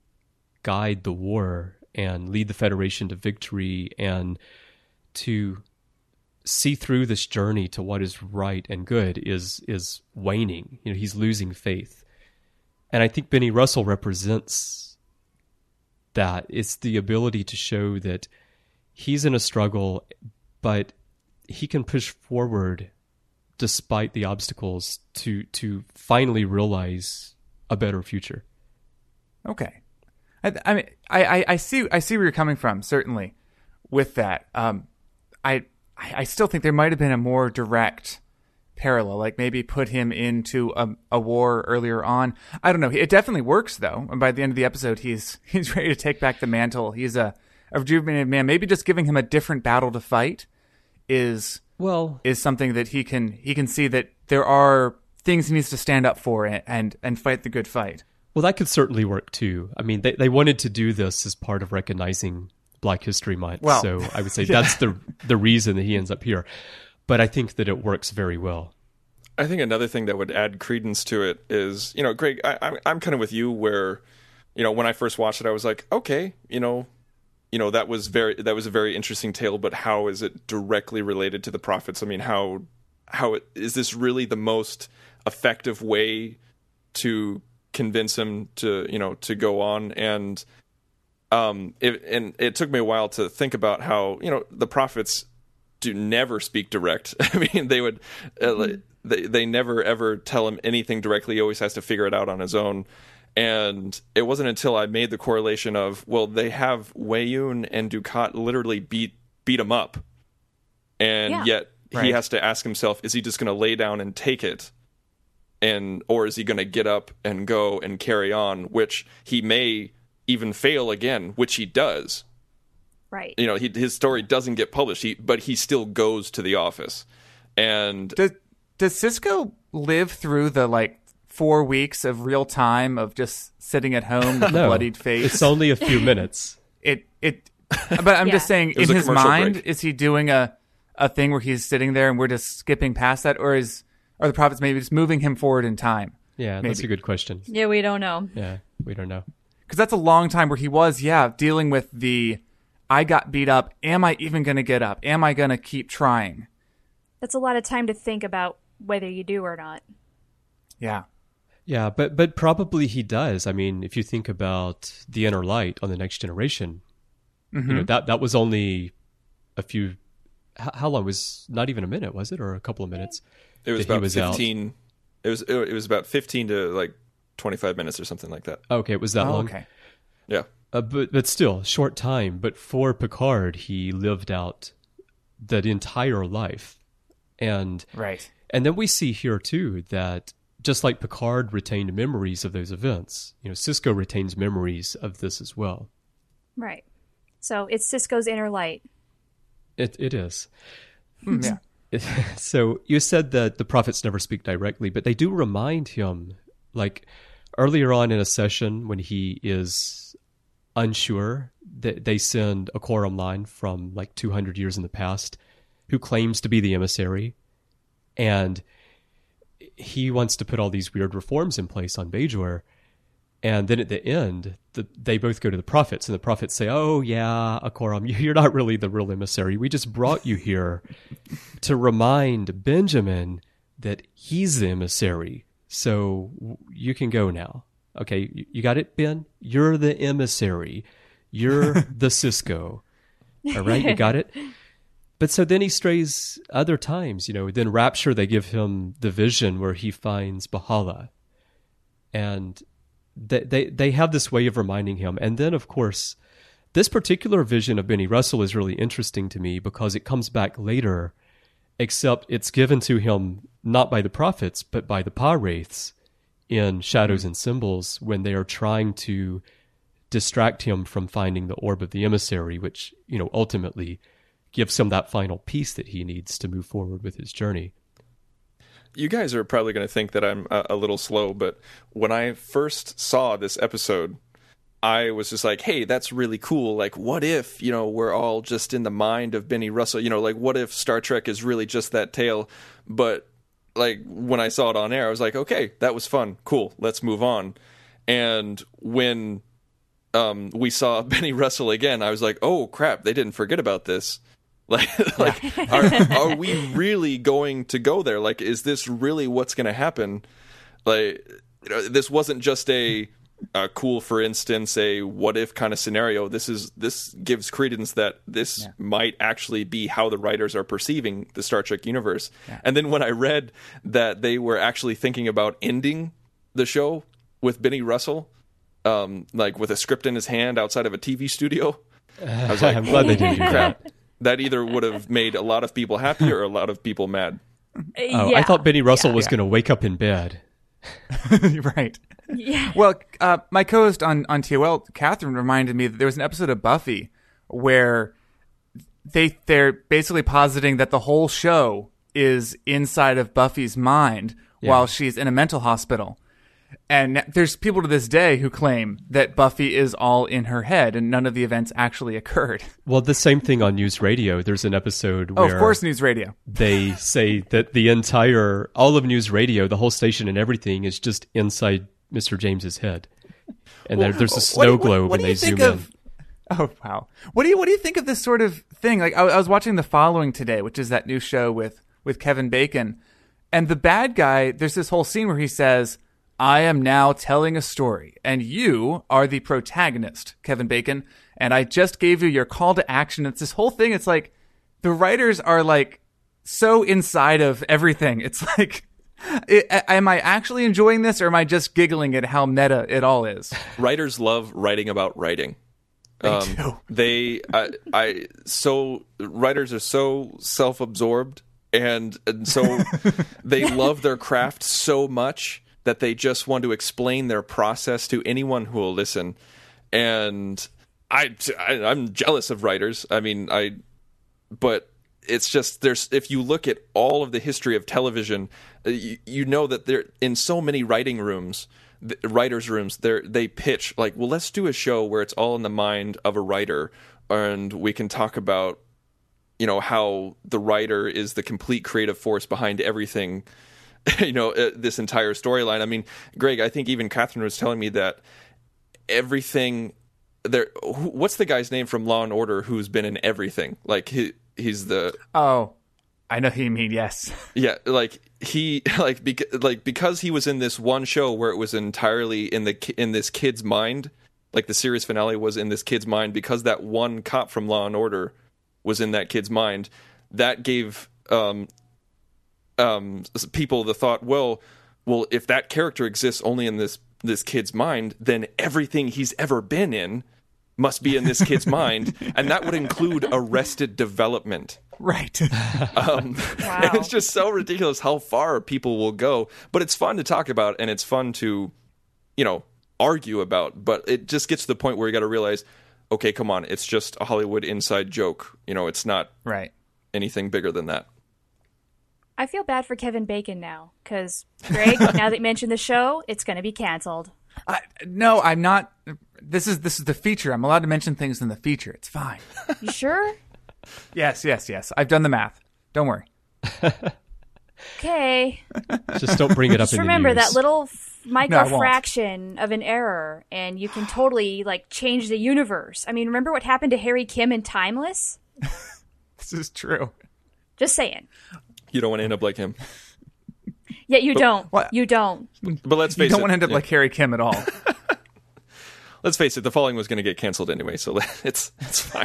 guide the war and lead the Federation to victory and to see through this journey to what is right and good is is waning. You know, he's losing faith. And I think Benny Russell represents that. It's the ability to show that he's in a struggle, but he can push forward despite the obstacles to to finally realize a better future. Okay. I, I mean, I, I, I see I see where you're coming from, certainly, with that. Um, I I still think there might have been a more direct parallel, like maybe put him into a, a war earlier on. I don't know. It definitely works, though. And by the end of the episode, he's he's ready to take back the mantle. He's a, a rejuvenated man. Maybe just giving him a different battle to fight is well is something that he can he can see that there are things he needs to stand up for and and, and fight the good fight. Well, that could certainly work too. I mean, they they wanted to do this as part of recognizing Black History Month, well, so I would say yeah. that's the the reason that he ends up here. But I think that it works very well. I think another thing that would add credence to it is, you know, Greg, I, I'm I'm kind of with you where, you know, when I first watched it, I was like, okay, you know, you know that was very that was a very interesting tale, but how is it directly related to the prophets? I mean, how how it, is this really the most effective way to convince him to, you know, to go on? And um, it, and it took me a while to think about how, you know, the prophets do never speak direct. I mean, they would, uh, they they never ever tell him anything directly. He always has to figure it out on his own. And it wasn't until I made the correlation of, well, they have Weyoun and Dukat literally beat beat him up, and yeah. yet Right. he has to ask himself, is he just going to lay down and take it? And or is he going to get up and go and carry on, which he may even fail again, which he does. Right. You know, he, his story doesn't get published, he, but he still goes to the office. And Does does Sisko live through the like four weeks of real time of just sitting at home with No, a bloodied face? it's only a few minutes. It it. But I'm Yeah. just saying, was in a his commercial mind, break. is he doing a a thing where he's sitting there and we're just skipping past that, or is are the prophets maybe just moving him forward in time? Yeah, that's Maybe. a good question. Yeah, we don't know. Yeah, we don't know. Because that's a long time where he was, yeah, dealing with the, I got beat up. Am I even going to get up? Am I going to keep trying? That's a lot of time to think about whether you do or not. Yeah. Yeah, but but probably he does. I mean, if you think about the Inner Light on the Next Generation, Mm-hmm. you know, that that was only a few. How, how long was? Not even a minute, was it, or a couple of minutes? it was that he about was out? fifteen. It was it was about fifteen to like twenty-five minutes or something like that. Okay, it was that Oh, long. okay. Yeah. Uh, but but still, short time. But for Picard, he lived out that entire life, and Right. and then we see here too that just like Picard retained memories of those events, you know, Sisko retains memories of this as well. Right. So it's Sisko's inner light. It it is. Mm, yeah. So you said that the prophets never speak directly, but they do remind him, like earlier on in a session when he is unsure. They, they send a quorum line from like two hundred years in the past who claims to be the emissary. And he wants to put all these weird reforms in place on Bajor. And then at the end, the, they both go to the prophets, and the prophets say, oh, yeah, Akoram, you're not really the real emissary. We just brought you here to remind Benjamin that he's the emissary. So you can go now. Okay, you got it, Ben? You're the emissary. You're the Cisco. All right, you got it? But so then he strays other times, you know. Then Rapture, they give him the vision where he finds Bahala. And they, they, they have this way of reminding him. And then, of course, this particular vision of Benny Russell is really interesting to me because it comes back later, except it's given to him not by the prophets, but by the Pa-wraiths in Shadows and Symbols when they are trying to distract him from finding the orb of the emissary, which, you know, ultimately gives him that final piece that he needs to move forward with his journey. You guys are probably going to think that I'm a, a little slow, but when I first saw this episode, I was just like, hey, that's really cool. Like, what if, you know, we're all just in the mind of Benny Russell? You know, like, what if Star Trek is really just that tale? But, like, when I saw it on air, I was like, okay, that was fun. Cool. Let's move on. And when um, we saw Benny Russell again, I was like, oh, crap, they didn't forget about this. Like, like are, are we really going to go there? Like, is this really what's going to happen? Like, you know, this wasn't just a, a cool, for instance, a what if kind of scenario. This is this gives credence that this yeah. might actually be how the writers are perceiving the Star Trek universe. Yeah. And then when I read that they were actually thinking about ending the show with Benny Russell, um, like with a script in his hand outside of a T V studio, I was like, I'm glad they didn't do crap. That. That either would have made a lot of people happy or a lot of people mad. Oh, yeah. I thought Benny Russell yeah. was going to wake up in bed. Right. Yeah. Well, uh, my co-host on, on T O L, Catherine, reminded me that there was an episode of Buffy where they, they're basically positing that the whole show is inside of Buffy's mind yeah. while she's in a mental hospital. And there's people to this day who claim that Buffy is all in her head and none of the events actually occurred. Well, the same thing on News Radio. There's an episode where... Oh, of course, News Radio. They say that the entire, all of News Radio, the whole station and everything is just inside Mister James's head. And well, there, there's a snow what, globe what, what and they zoom of, in. Oh, wow. What do you what do you think of this sort of thing? Like, I, I was watching The Following today, which is that new show with, with Kevin Bacon. And the bad guy, there's this whole scene where he says, I am now telling a story, and you are the protagonist, Kevin Bacon, and I just gave you your call to action. It's this whole thing. It's like the writers are like so inside of everything. It's like, it, am I actually enjoying this, or am I just giggling at how meta it all is? Writers love writing about writing. They um, do. They, I, I, so writers are so self-absorbed, and and so they love their craft so much that they just want to explain their process to anyone who will listen. And I, I, I'm jealous of writers. I mean, I, but it's just, there's, if you look at all of the history of television, you, you know that there, in so many writing rooms, the writers' rooms, they they pitch like, well, let's do a show where it's all in the mind of a writer, and we can talk about, you know, how the writer is the complete creative force behind everything. You know, uh, this entire storyline. I mean, Greg, I think even Catherine was telling me that everything there. Who, what's the guy's name from Law and Order who's been in everything? Like he, he's the. Oh, I know who you mean. Yes. Yeah, like he, like beca- like because he was in this one show where it was entirely in the ki- in this kid's mind. Like the series finale was in this kid's mind because that one cop from Law and Order was in that kid's mind. That gave. Um, Um, people the thought, well, well, if that character exists only in this this kid's mind, then everything he's ever been in must be in this kid's mind, and that would include Arrested Development. Right. um, Wow. And it's just so ridiculous how far people will go, but it's fun to talk about, and it's fun to, you know, argue about. But it just gets to the point where you got to realize, okay, come on, it's just a Hollywood inside joke. You know, it's not right anything bigger than that. I feel bad for Kevin Bacon now, because, Greg, now that you mentioned the show, it's going to be canceled. I, no, I'm not. this is this is the feature. I'm allowed to mention things in the feature. It's fine. You sure? Yes, yes, yes. I've done the math. Don't worry. Okay. Just don't bring it up Just in the remember news. that little f- No, I won't. microfraction of an error, and you can totally like change the universe. I mean, remember what happened to Harry Kim in Timeless? This is true. Just saying. You don't want to end up like him. Yeah, you don't. what? You don't. But let's You face don't it. want to end up yeah. like Harry Kim at all. Let's face it. The following was going to get canceled anyway, so it's it's fine.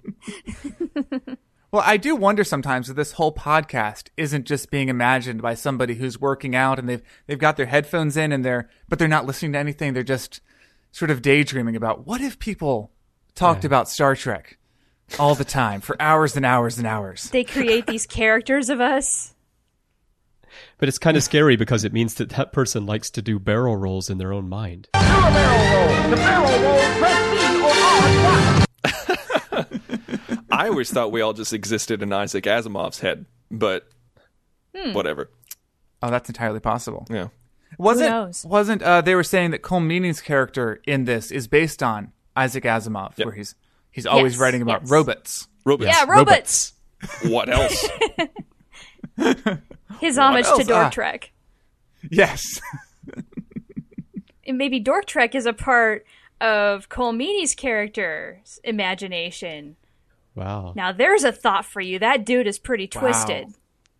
Well, I do wonder sometimes if this whole podcast isn't just being imagined by somebody who's working out and they've they've got their headphones in and they're but they're not listening to anything. They're just sort of daydreaming about what if people talked Yeah. about Star Trek all the time for hours and hours and hours. They create these characters of us. But it's kind of scary because it means that that person likes to do barrel rolls in their own mind. I always thought we all just existed in Isaac Asimov's head, but Hmm. whatever. Oh, that's entirely possible. Yeah. Wasn't knows? wasn't uh, they were saying that Cole Meany's character in this is based on Isaac Asimov, Yep. where he's he's always Yes, writing about yes. robots. Robots. Yeah, robots. What else? His homage else? to Dork Ah. Trek. Yes. And maybe Dork Trek is a part of Cole Meany's character's imagination. Wow. Now, there's a thought for you. That dude is pretty twisted.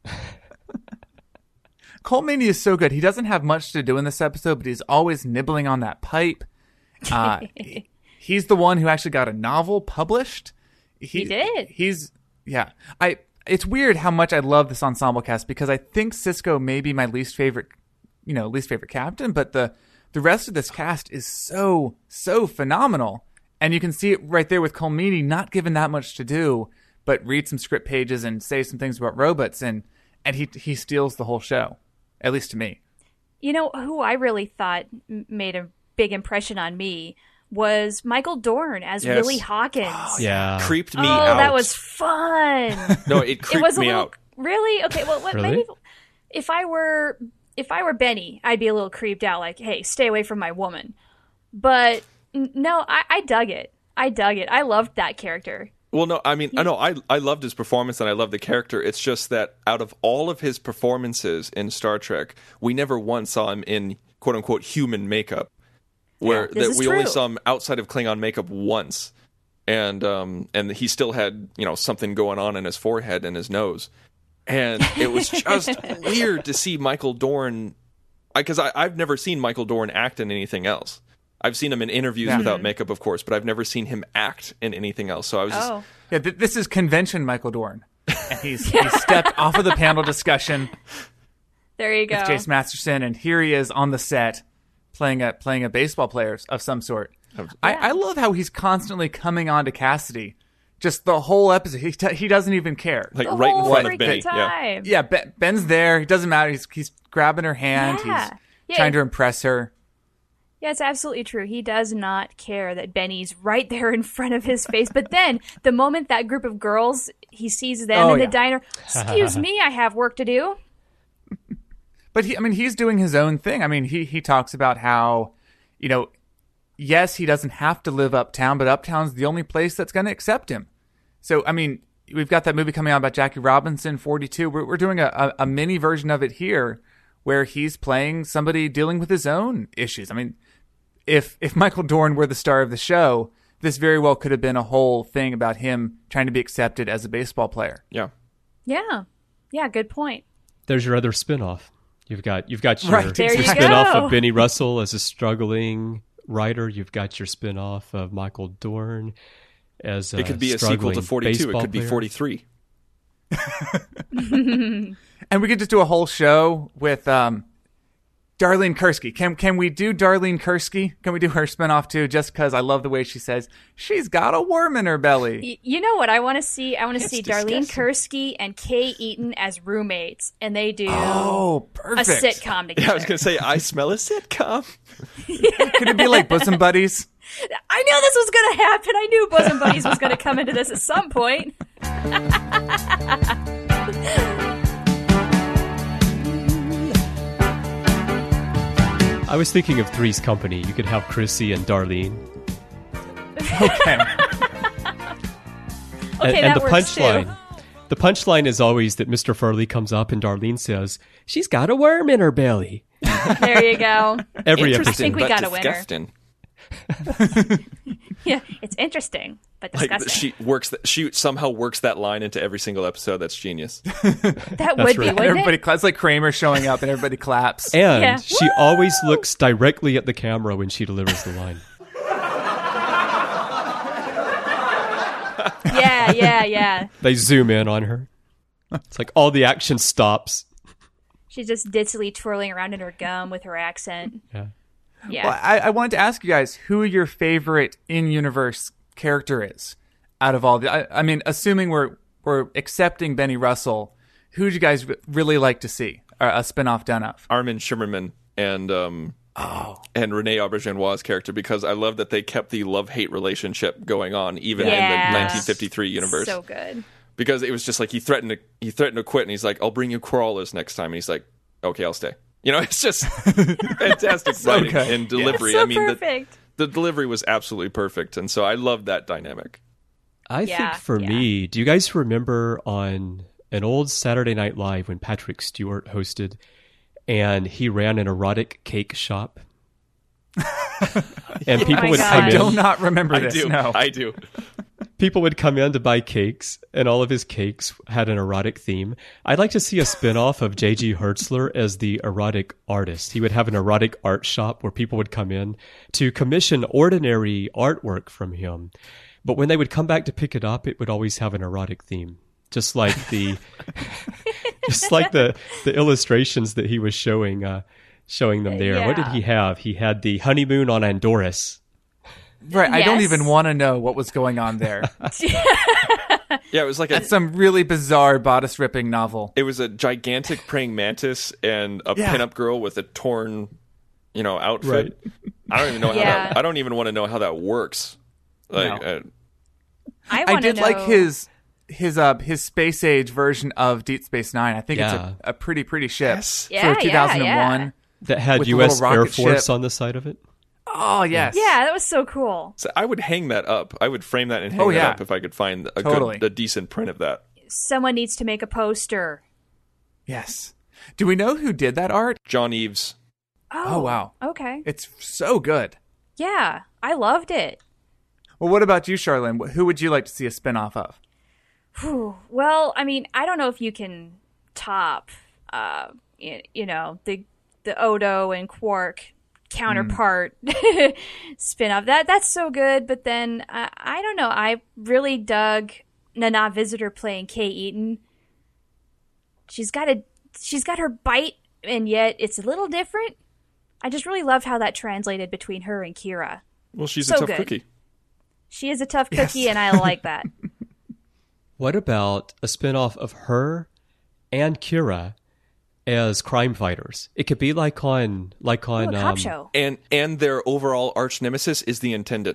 Cole Meany is so good. He doesn't have much to do in this episode, but he's always nibbling on that pipe. Uh, he- he's the one who actually got a novel published. He did. He's yeah. I. It's weird how much I love this ensemble cast because I think Cisco may be my least favorite, you know, least favorite captain, but the the rest of this cast is so so phenomenal, and you can see it right there with Cole Meany not given that much to do, but read some script pages and say some things about robots, and and he he steals the whole show, at least to me. You know, who I really thought m- made a big impression on me was Michael Dorn as Yes. Willie Hawkins. Yeah. Creeped me oh, out. that was fun. No, it creeped it was a me little, out. Really? Okay, well, what, Really? maybe if I were if I were Benny, I'd be a little creeped out, like, hey, stay away from my woman. But n- no, I, I dug it. I dug it. I loved that character. Well, no, I mean, I know I I loved his performance and I love the character. It's just that out of all of his performances in Star Trek, we never once saw him in quote unquote human makeup. Where Yeah, this that is we only true. saw him outside of Klingon makeup once, and um and he still had you know something going on in his forehead and his nose, and it was just weird to see Michael Dorn, because I, I I've never seen Michael Dorn act in anything else. I've seen him in interviews Yeah. without makeup, of course, but I've never seen him act in anything else. So I was just Oh. Yeah, th- this is convention Michael Dorn, and he's he stepped off of the panel discussion There you go. with Jace Masterson, and here he is on the set playing a playing a baseball player of some sort. I, I love how he's constantly coming on to Cassidy, just the whole episode. He t- he doesn't even care. like The right in whole front of freaking Benny. Yeah. time. Yeah, ben, Ben's there. He doesn't matter. He's he's grabbing her hand. Yeah. He's Yeah. trying to impress her. Yeah, it's absolutely true. He does not care that Benny's right there in front of his face. But then, the moment that group of girls, he sees them Oh, in the yeah. diner, excuse me, I have work to do. But he, I mean, he's doing his own thing. I mean, he he talks about how, you know, yes, he doesn't have to live uptown, but uptown's the only place that's going to accept him. So, I mean, we've got that movie coming out about Jackie Robinson, forty-two. We're, we're doing a, a, a mini version of it here where he's playing somebody dealing with his own issues. I mean, if if Michael Dorn were the star of the show, this very well could have been a whole thing about him trying to be accepted as a baseball player. Yeah. Yeah. Yeah, good point. There's your other spin-off. You've got you've got your, Right, There your you spin-off go. of Benny Russell as a struggling writer. You've got your spin-off of Michael Dorn as a It could be a sequel to struggling forty-two. It baseball could be player. forty-three. And we could just do a whole show with um, Darlene Kursky. Can can we do Darlene Kursky? Can we do her spinoff too? Just because I love the way she says she's got a worm in her belly. Y- you know what I want to see? I want to That's see Darlene disgusting. Kursky and Kay Eaton as roommates, and they do Oh, a perfect. sitcom together. Yeah, I was gonna say I smell a sitcom. Could it be like bosom buddies? I knew this was going to happen. I knew Bosom Buddies was going to come into this at some point. I was thinking of Three's Company. You could have Chrissy and Darlene Okay. Okay, and, and that the works too. punchline. The punchline is always that Mister Furley comes up and Darlene says, "She's got a worm in her belly." There you go. Every I episode. think we but got a winner. disgusting. Yeah, it's interesting, but Like disgusting. she works, that, she somehow works that line into every single episode. That's genius. that would be, right. wouldn't Everybody it? claps. It's like Kramer showing up and everybody claps. And Yeah. she always looks directly at the camera when she delivers the line. Yeah, yeah, yeah. They zoom in on her. It's like all the action stops. She's just dizzily twirling around in her gum with her accent. Yeah. Yeah. Well, I, I wanted to ask you guys who your favorite in-universe character is out of all the. I, I mean, assuming we're we're accepting Benny Russell, who would you guys r- really like to see a, a spinoff done of? Armin Shimmerman and um Oh, and Renee Auberjonois' character, because I love that they kept the love-hate relationship going on even in Yeah. the nineteen fifty-three universe. So good. Because it was just like he threatened to he threatened to quit, and he's like, "I'll bring you crawlers next time," and he's like, "Okay, I'll stay." You know, it's just fantastic writing good. and delivery. So I mean, the, perfect. the delivery was absolutely perfect, and so I love that dynamic. I Yeah, think for yeah. me, do you guys remember on an old Saturday Night Live when Patrick Stewart hosted and he ran an erotic cake shop? And people my would God. come I in. do not remember I this. do, No, I do. People would come in to buy cakes, and all of his cakes had an erotic theme. I'd like to see a spin-off of J G Hertzler as the erotic artist. He would have an erotic art shop where people would come in to commission ordinary artwork from him. But when they would come back to pick it up, it would always have an erotic theme. Just like the just like the, the illustrations that he was showing uh, showing them there. What did Yeah. he have? He had the honeymoon on Andorras. right. I don't Yes. even want to know what was going on there. Yeah, it was like a That's some really bizarre bodice ripping novel. it was a gigantic praying mantis and a Yeah. pinup girl with a torn, you know, outfit. I don't even know how Yeah. that. I don't even want to know how that works. Like, No. uh, I, I wanna did know, like his his uh his space age version of Deep Space Nine. I think Yeah. it's a, a pretty pretty ship Yes. Yeah, for yeah, two thousand one. yeah. That had With the U S little Air rocket Force ship. on the side of it. Oh yes, Yeah, that was so cool. so I would hang that up. I would frame that and hang Oh, that yeah. up if I could find a Totally. good, a decent print of that. Someone needs to make a poster. yes. Do we know who did that art? John Eves. Oh, Oh, wow. Okay. It's so good. Yeah, I loved it. Well, what about you, Charlene? Who would you like to see a spinoff of? Whew. Well, I mean, I don't know if you can top, uh, you, you know, the the Odo and Quark counterpart spin-off. That that's so good. But then uh, I don't know. I really dug Nana Visitor playing Kay Eaton. She's got a she's got her bite, and yet it's a little different. I just really loved how that translated between her and Kira. Well, she's So a tough good. cookie. She is a tough Yes. cookie, and I like that. What about a spin-off of her and Kira as crime fighters? It could be like on like Ooh, on a cop um, show. And and their overall arch nemesis is the Intendant.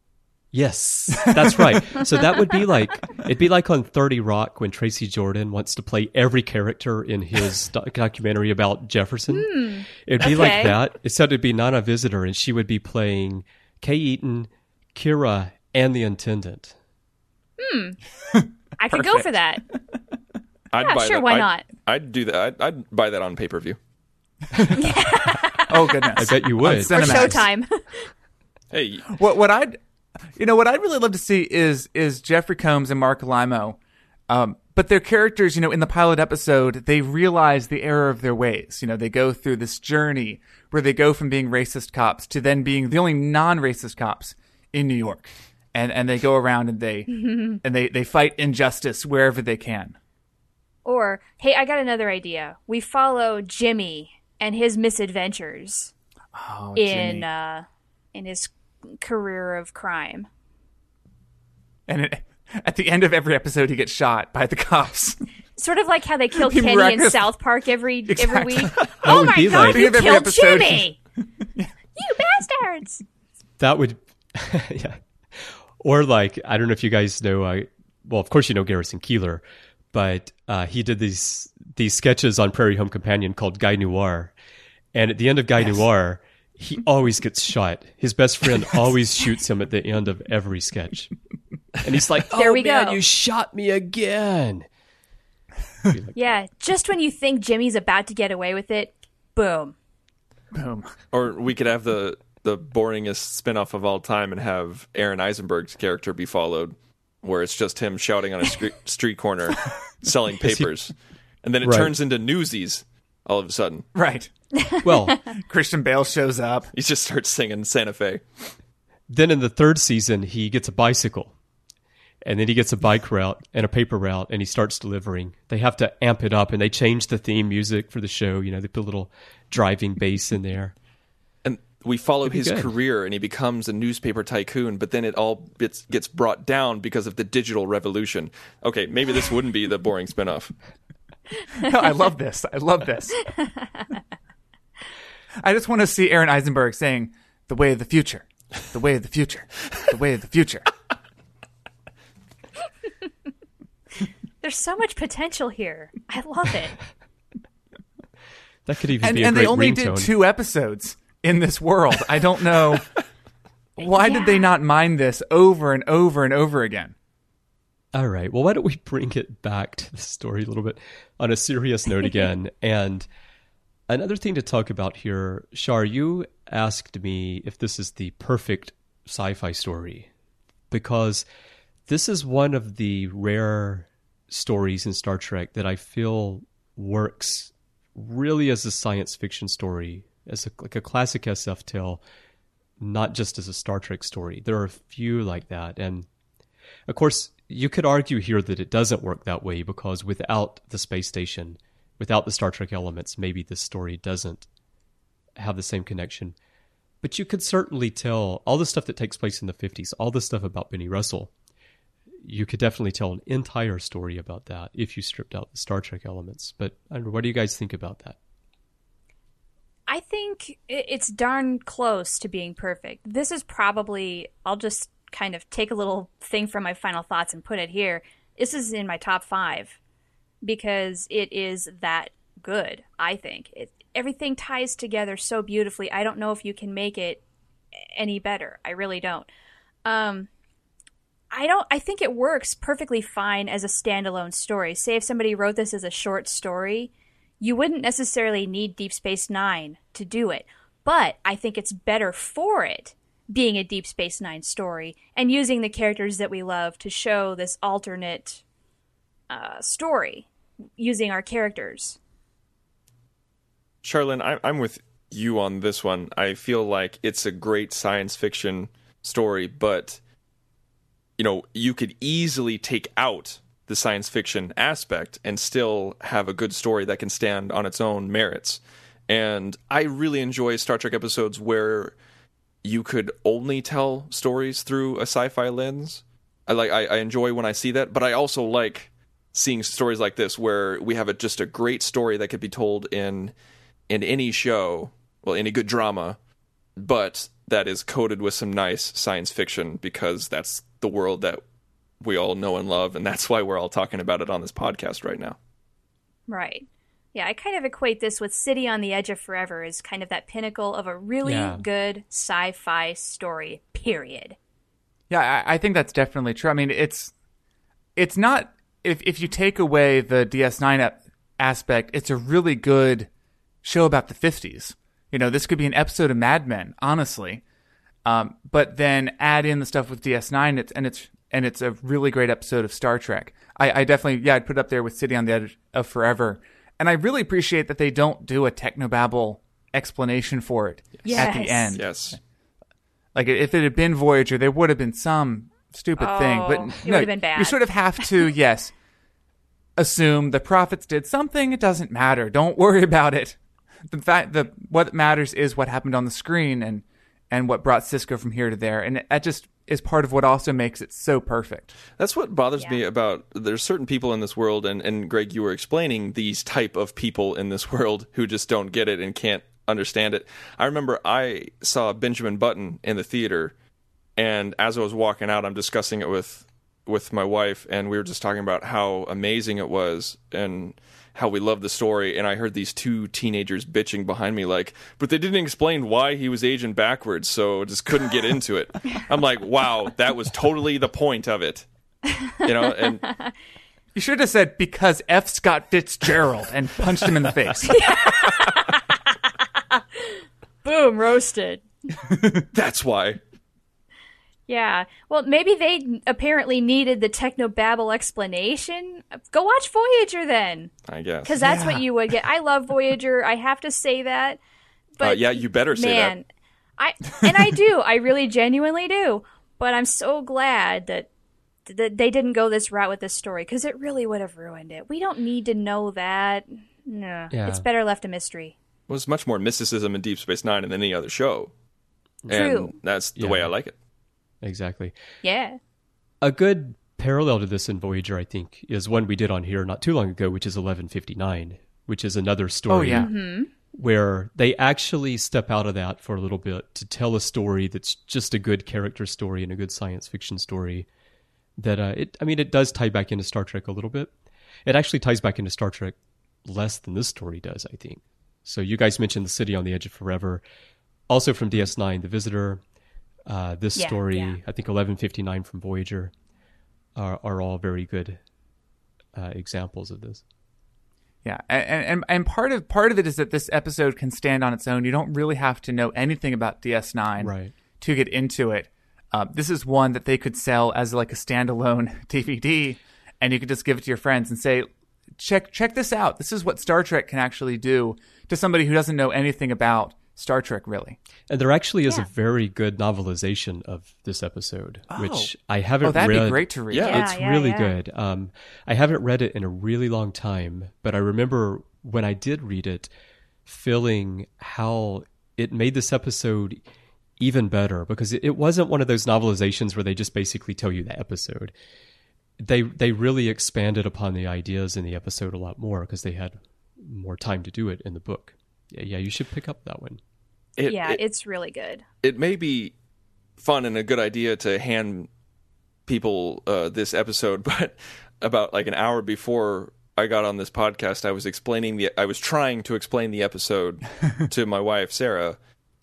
Yes, that's right. So that would be like it'd be like on thirty Rock when Tracy Jordan wants to play every character in his doc- documentary about Jefferson. It'd be like okay. that. Except it'd be Nana Visitor, and she would be playing Kay Eaton, Kira, and the Intendant. I could go for that. I'd Yeah, buy sure, that. why I'd, not? I'd do that. I'd, I'd buy that on pay per view. Oh goodness, I bet you On would. Or Cinemax. Showtime. Hey, What what I'd you know what I'd really love to see is is Jeffrey Combs and Mark Limo, um, but their characters, you know, in the pilot episode, they realize the error of their ways. You know, they go through this journey where they go from being racist cops to then being the only non-racist cops in New York, and and they go around and they and they they fight injustice wherever they can. Or, hey, I got another idea. We follow Jimmy and his misadventures Oh, in Jimmy. uh, in his career of crime. And it, at the end of every episode, he gets shot by the cops. Sort of like how they kill He Kenny in miraculous- South Park every Exactly. every week. Oh would my be god, like- you At the end of every killed episode, Jimmy! You bastards! That would, yeah. Or like, I don't know if you guys know, uh, well, of course you know Garrison Keillor, but uh, he did these these sketches on Prairie Home Companion called Guy Noir. And at the end of Guy Yes. Noir, he always gets shot. His best friend always shoots him at the end of every sketch. And he's like, oh, there we man, go. you shot me again. Like, yeah, just when you think Jimmy's about to get away with it, boom. Boom. Or we could have the, the boringest spinoff of all time and have Aaron Eisenberg's character be followed, where it's just him shouting on a street, street corner, selling papers. And then it Right. turns into Newsies all of a sudden. Right. Well, Christian Bale shows up. He just starts singing Santa Fe. then in the third season, he gets a bicycle. And then he gets a bike route and a paper route, and he starts delivering. They have to amp it up, and they change the theme music for the show. You know, they put a little driving bass in there. And we follow It'd be his good. career, and he becomes a newspaper tycoon, but then it all gets, gets brought down because of the digital revolution. Okay, maybe this wouldn't be the boring spinoff. No, I love this. I love this. I just want to see Aaron Eisenberg saying, the way of the future, the way of the future, the way of the future. There's so much potential here. I love it. That could even And, be a and great they only ringtone. did two episodes in this world. I don't know. Why Yeah. did they not mine this over and over and over again? All right. Well, why don't we bring it back to the story a little bit on a serious note again? And another thing to talk about here, Shar, you asked me if this is the perfect sci-fi story, because this is one of the rare stories in Star Trek that I feel works really as a science fiction story, as a, like a classic S F tale, not just as a Star Trek story. There are a few like that. And of course, you could argue here that it doesn't work that way, because without the space station, without the Star Trek elements, maybe this story doesn't have the same connection. But you could certainly tell all the stuff that takes place in the fifties, all the stuff about Benny Russell. You could definitely tell an entire story about that if you stripped out the Star Trek elements. But Andrew, what do you guys think about that? I think i- it's darn close to being perfect. This is probably, I'll just kind of take a little thing from my final thoughts and put it here. This is in my top five because it is that good, I think. It, everything ties together so beautifully. I don't know if you can make it any better. I really don't. Um, I don't. I think it works perfectly fine as a standalone story. Say if somebody wrote this as a short story, you wouldn't necessarily need Deep Space Nine to do it. But I think it's better for it being a Deep Space Nine story and using the characters that we love to show this alternate uh, story using our characters. Charlene, I, I'm with you on this one. I feel like it's a great science fiction story, but you know, you could easily take out the science fiction aspect and still have a good story that can stand on its own merits. And I really enjoy Star Trek episodes where you could only tell stories through a sci-fi lens. I like I, I enjoy when I see that, but I also like seeing stories like this where we have a, just a great story that could be told in in any show, well, any good drama, but that is coated with some nice science fiction, because that's the world that we all know and love, and that's why we're all talking about it on this podcast right now. Right. Yeah, I kind of equate this with City on the Edge of Forever as kind of that pinnacle of a really Yeah. good sci-fi story, period. Yeah, I, I think that's definitely true. I mean, it's it's not if if you take away the D S nine ap- aspect, it's a really good show about the fifties. You know, this could be an episode of Mad Men, honestly. Um, but then add in the stuff with D S nine, it's, and it's and it's a really great episode of Star Trek. I, I definitely, yeah, I'd put it up there with City on the Edge of Forever. And I really appreciate that they don't do a technobabble explanation for it at the Yes. end. Yes. Like, if it had been Voyager, there would have been some stupid Oh, thing. But it no, would have been bad. you sort of have to, yes, assume the prophets did something. It doesn't matter. Don't worry about it. The fact, the what matters is what happened on the screen and and what brought Cisco from here to there. And that just is part of what also makes it so perfect. That's what bothers Yeah. me about, there's certain people in this world, and, and Greg, you were explaining these type of people in this world who just don't get it and can't understand it. I remember I saw Benjamin Button in the theater, and as I was walking out, I'm discussing it with with my wife, and we were just talking about how amazing it was and how we loved the story. And I heard these two teenagers bitching behind me, like, but they didn't explain why he was aging backwards, so just couldn't get into it. I'm like, wow, that was totally the point of it, you know. And you should have said because F. Scott Fitzgerald and punched him in the face. Boom, roasted. That's why. Yeah. Well, maybe they apparently needed the technobabble explanation. Go watch Voyager then. I guess. Because that's Yeah. what you would get. I love Voyager. I have to say that. But uh, yeah, you better say man, that. I and I do. I really genuinely do. But I'm so glad that that they didn't go this route with this story, because it really would have ruined it. We don't need to know that. No. Yeah. It's better left a mystery. Well, there's much more mysticism in Deep Space Nine than any other show. True. And that's the Yeah. way I like it. Exactly. Yeah. A good parallel to this in Voyager, I think, is one we did on here not too long ago, which is eleven fifty-nine, which is another story Oh, yeah. Mm-hmm. where they actually step out of that for a little bit to tell a story that's just a good character story and a good science fiction story. That uh, it, I mean, it does tie back into Star Trek a little bit. It actually ties back into Star Trek less than this story does, I think. So you guys mentioned The City on the Edge of Forever, also from D S nine, The Visitor. Uh, this Yeah, story, yeah. I think eleven fifty-nine from Voyager, are, are all very good uh, examples of this. Yeah, and, and and part of part of it is that this episode can stand on its own. You don't really have to know anything about D S nine Right. to get into it. Uh, this is one that they could sell as like a standalone D V D, and you could just give it to your friends and say, "Check check this out. This is what Star Trek can actually do," to somebody who doesn't know anything about Star Trek, really. And there actually is Yeah. a very good novelization of this episode, Oh. which I haven't Oh, that'd read. be great to read. Yeah. Yeah, it's yeah, really yeah. good. Um, I haven't read it in a really long time, but I remember when I did read it, feeling how it made this episode even better, because it, it wasn't one of those novelizations where they just basically tell you the episode. They they really expanded upon the ideas in the episode a lot more because they had more time to do it in the book. Yeah, yeah, you should pick up that one. It, yeah, it, it's really good. it may be fun and a good idea to hand people uh, this episode, but about like an hour before I got on this podcast, I was explaining the I was trying to explain the episode to my wife Sarah,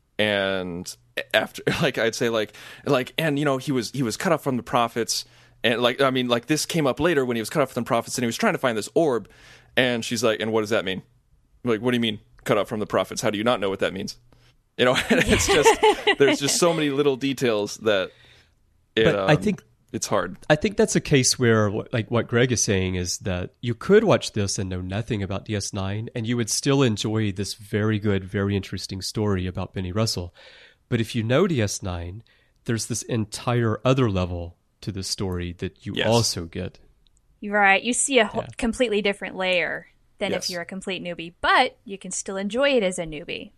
and after like I'd say like like and you know he was he was cut off from the prophets, and like I mean like this came up later when he was cut off from the prophets and he was trying to find this orb, and she's like, and what does that mean? I'm like, what do you mean cut off from the prophets? How do you not know what that means? You know, it's just there's just so many little details that it, But I um, think it's hard. I think that's a case where, like what Greg is saying, is that you could watch this and know nothing about D S nine, and you would still enjoy this very good, very interesting story about Benny Russell. But if you know D S nine, there's this entire other level to the story that you Yes. also get. You're right. You see a whole, Yeah. completely different layer than Yes. if you're a complete newbie, but you can still enjoy it as a newbie.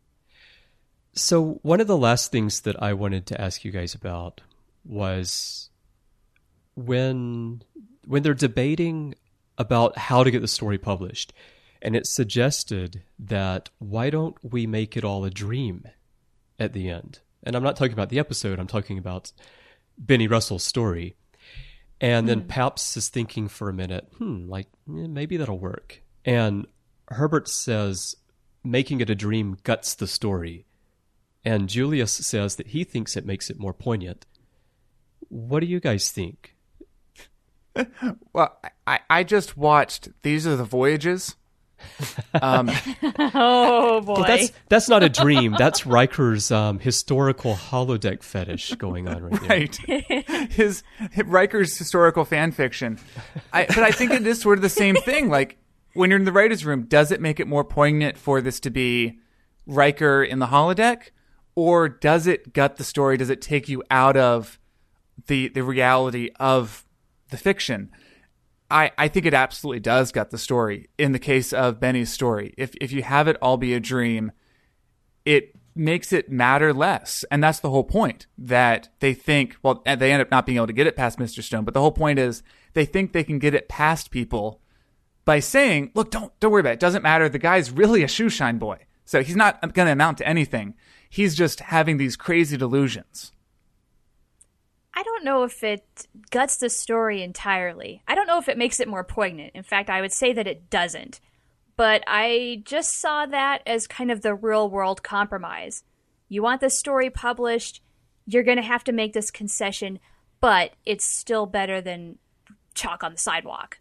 So one of the last things that I wanted to ask you guys about was when when they're debating about how to get the story published, and it's suggested that why don't we make it all a dream at the end? And I'm not talking about the episode, I'm talking about Benny Russell's story. And then Paps is thinking for a minute, hmm, like eh, maybe that'll work. And Herbert says making it a dream guts the story. And Julius says that he thinks it makes it more poignant. What do you guys think? Well, I, I just watched These Are the Voyages. Um, Oh, boy. Well, that's that's not a dream. That's Riker's um, historical holodeck fetish going on right now. right. His, Riker's historical fan fiction. I, but I think it is sort of the same thing. Like, when you're in the writer's room, does it make it more poignant for this to be Riker in the holodeck? Or does it gut the story? Does it take you out of the the reality of the fiction? I, I think it absolutely does gut the story in the case of Benny's story. If if you have it all be a dream, it makes it matter less. And that's the whole point, that they think, well, they end up not being able to get it past Mister Stone, but the whole point is they think they can get it past people by saying, look, don't don't worry about it. It doesn't matter. The guy's really a shoeshine boy. So he's not going to amount to anything. He's just having these crazy delusions. I don't know if it guts the story entirely. I don't know if it makes it more poignant. In fact, I would say that it doesn't. But I just saw that as kind of the real-world compromise. You want the story published, you're going to have to make this concession, but it's still better than chalk on the sidewalk.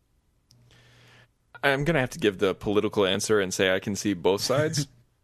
I'm going to have to give the political answer and say I can see both sides.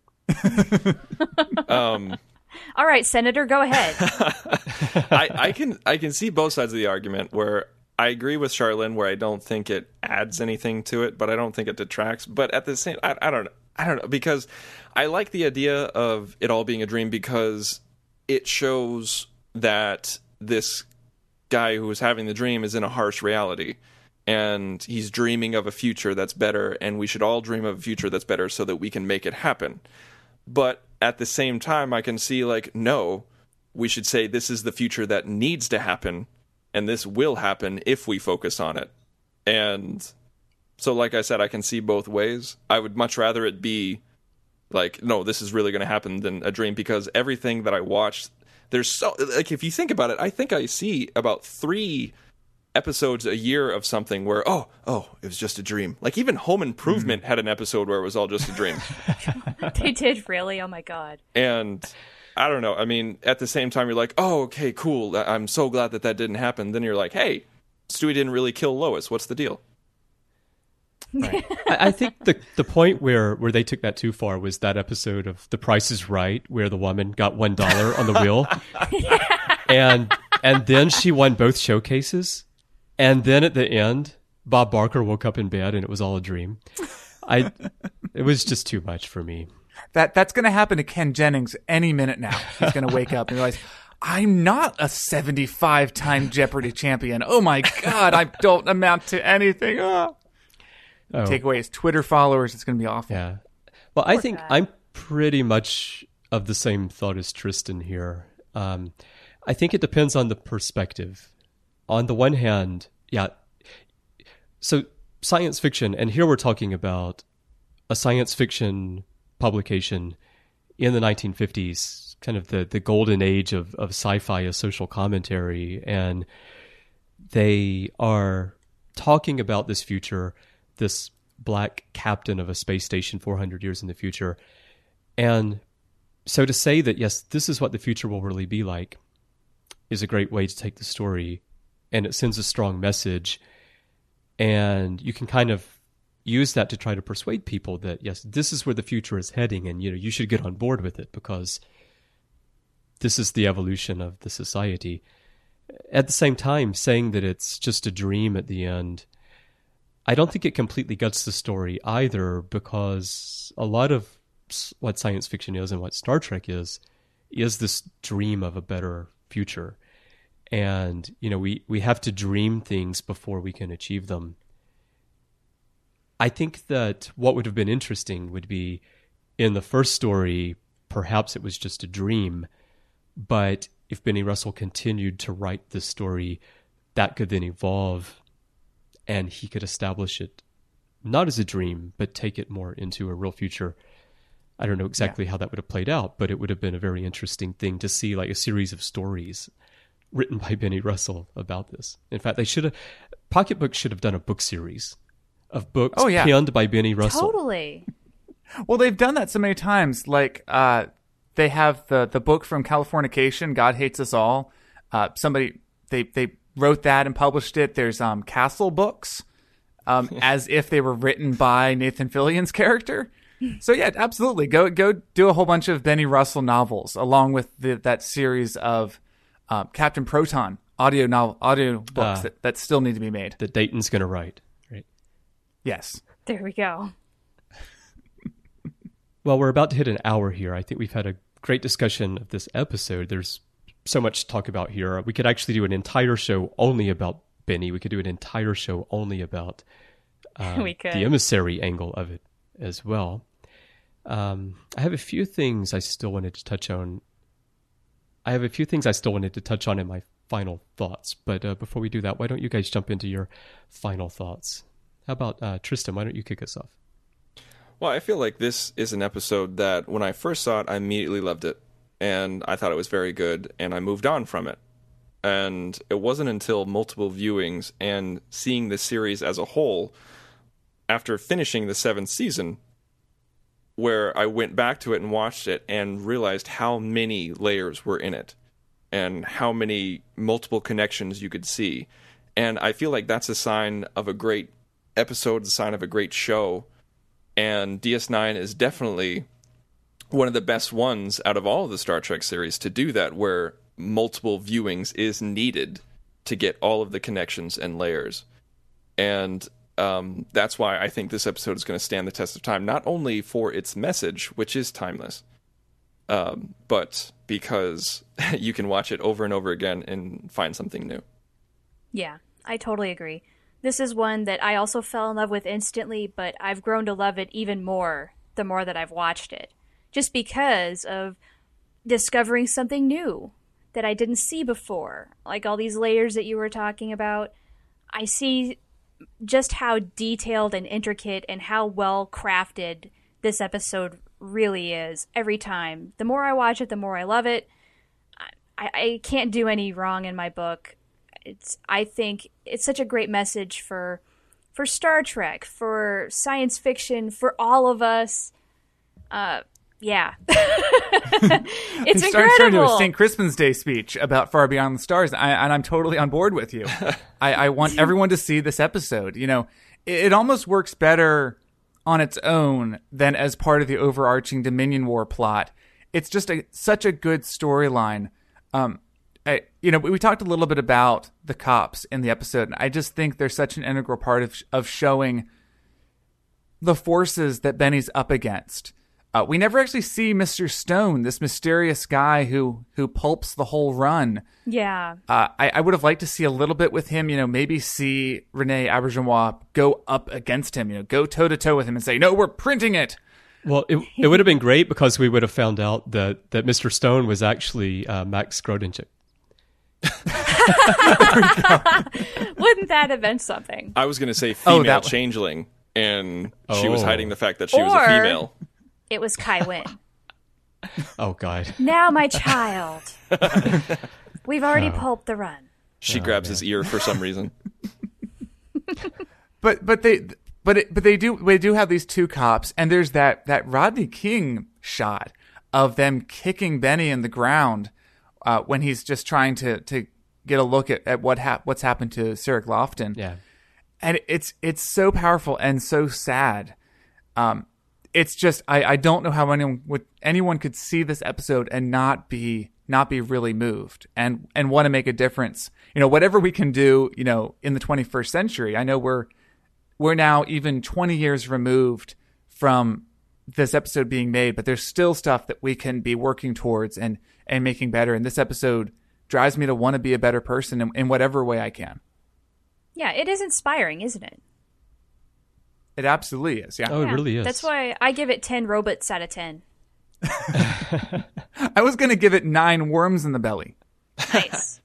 um, All right, Senator, go ahead. I, I can I can see both sides of the argument where I agree with Charlene where I don't think it adds anything to it, but I don't think it detracts. But at the same, I, I don't know. I don't know, because I like the idea of it all being a dream because it shows that this guy who is having the dream is in a harsh reality. And he's dreaming of a future that's better, and we should all dream of a future that's better so that we can make it happen. But at the same time, I can see, like, no, we should say this is the future that needs to happen, and this will happen if we focus on it. And so, like I said, I can see both ways. I would much rather it be, like, no, this is really going to happen than a dream, because everything that I watched, there's so, like, if you think about it, I think I see about three episodes a year of something where, oh, oh, it was just a dream. Like, even Home Improvement mm. had an episode where it was all just a dream. They did, really? Oh, my God. And I don't know. I mean, at the same time, you're like, oh, okay, cool. I'm so glad that that didn't happen. Then you're like, hey, Stewie didn't really kill Lois. What's the deal? Right. I, I think the the point where, where they took that too far was that episode of The Price is Right, where the woman got one dollar on the wheel. yeah. And and then she won both showcases. And then at the end, Bob Barker woke up in bed and it was all a dream. I, it was just too much for me. That that's going to happen to Ken Jennings any minute now. He's going to wake up and realize, I'm not a seventy-five time Jeopardy champion. Oh my God, I don't amount to anything. Oh. Oh. Take away his Twitter followers. It's going to be awful. Yeah. Well, I Poor think guy. I'm pretty much of the same thought as Tristan here. Um, I think it depends on the perspective. On the one hand, yeah, so science fiction, and here we're talking about a science fiction publication in the nineteen fifties, kind of the, the golden age of, of sci-fi as social commentary, and they are talking about this future, this black captain of a space station four hundred years in the future. And so to say that, yes, this is what the future will really be like is a great way to take the story, and it sends a strong message, and you can kind of use that to try to persuade people that, yes, this is where the future is heading, and you know you should get on board with it because this is the evolution of the society. At the same time, saying that it's just a dream at the end, I don't think it completely guts the story either, because a lot of what science fiction is and what Star Trek is, is this dream of a better future. And, you know, we, we have to dream things before we can achieve them. I think that what would have been interesting would be, in the first story, perhaps it was just a dream, but if Benny Russell continued to write this story, that could then evolve, and he could establish it not as a dream, but take it more into a real future. I don't know exactly yeah. how that would have played out, but it would have been a very interesting thing to see, like a series of stories written by Benny Russell about this. In fact, they should have, Pocketbook should have done a book series of books oh, yeah. penned by Benny Russell. Totally. Well, they've done that so many times. Like, uh, they have the, the book from Californication, God Hates Us All. Uh, somebody, they, they wrote that and published it. There's um, Castle books, um, as if they were written by Nathan Fillion's character. So yeah, absolutely. Go go do a whole bunch of Benny Russell novels along with the, that series of uh, Captain Proton audio novel audio books uh, that, that still need to be made. That Dayton's going to write, right? Yes. There we go. Well, we're about to hit an hour here. I think we've had a great discussion of this episode. There's so much to talk about here. We could actually do an entire show only about Benny. We could do an entire show only about um, we could. the emissary angle of it as well. Um, I have a few things I still wanted to touch on. I have a few things I still wanted to touch on in my final thoughts. But uh, before we do that, why don't you guys jump into your final thoughts? How about uh, Tristan? Why don't you kick us off? Well, I feel like this is an episode that when I first saw it, I immediately loved it. And I thought it was very good, and I moved on from it. And it wasn't until multiple viewings and seeing the series as a whole, after finishing the seventh season, where I went back to it and watched it and realized how many layers were in it and how many multiple connections you could see. And I feel like that's a sign of a great episode, a sign of a great show. And D S nine is definitely one of the best ones out of all of the Star Trek series to do that, where multiple viewings is needed to get all of the connections and layers. And um, that's why I think this episode is going to stand the test of time, not only for its message, which is timeless, um, but because you can watch it over and over again and find something new. Yeah, I totally agree. This is one that I also fell in love with instantly, but I've grown to love it even more the more that I've watched it. Just because of discovering something new that I didn't see before. Like all these layers that you were talking about. I see just how detailed and intricate and how well crafted this episode really is every time. The more I watch it, the more I love it. I, I can't do any wrong in my book. It's I think it's such a great message for for Star Trek, for science fiction, for all of us. Uh, yeah. It's they incredible. Started to a Saint Crispin's Day speech about Far Beyond the Stars, I, and I'm totally on board with you. I, I want everyone to see this episode. You know, it, it almost works better on its own than as part of the overarching Dominion War plot. It's just a such a good storyline. Um, I, you know, we talked a little bit about the cops in the episode, and I just think they're such an integral part of of showing the forces that Benny's up against. Uh, we never actually see Mister Stone, this mysterious guy who who pulps the whole run. Yeah. Uh, I, I would have liked to see a little bit with him, you know, maybe see Rene Auberjonois go up against him, you know, go toe-to-toe with him and say, no, we're printing it. Well, it, it would have been great because we would have found out that, that Mister Stone was actually uh, Max Grodenchik. Wouldn't that have been something? I was going to say female Oh, that- changeling, and she was Oh. hiding the fact that she was a Or- female. It was Kai Wynn. Oh, God. Now, my child. We've already pulped the run. She grabs his ear for some reason. But but they but it, but they do they do have these two cops, and there's that that Rodney King shot of them kicking Benny in the ground uh, when he's just trying to to get a look at, at what hap- what's happened to Sarek Lofton. Yeah. And it's it's so powerful and so sad. Um, it's just I, I don't know how anyone would anyone could see this episode and not be not be really moved and and want to make a difference. You know, whatever we can do, you know, in the twenty-first century. I know we're we're now even twenty years removed from this episode being made, but there's still stuff that we can be working towards and and making better. And this episode drives me to want to be a better person in, in whatever way I can. Yeah, it is inspiring, isn't it? It absolutely is. Yeah. Oh, it Yeah, really is. That's why I give it ten robots out of ten. I was going to give it nine worms in the belly. Nice.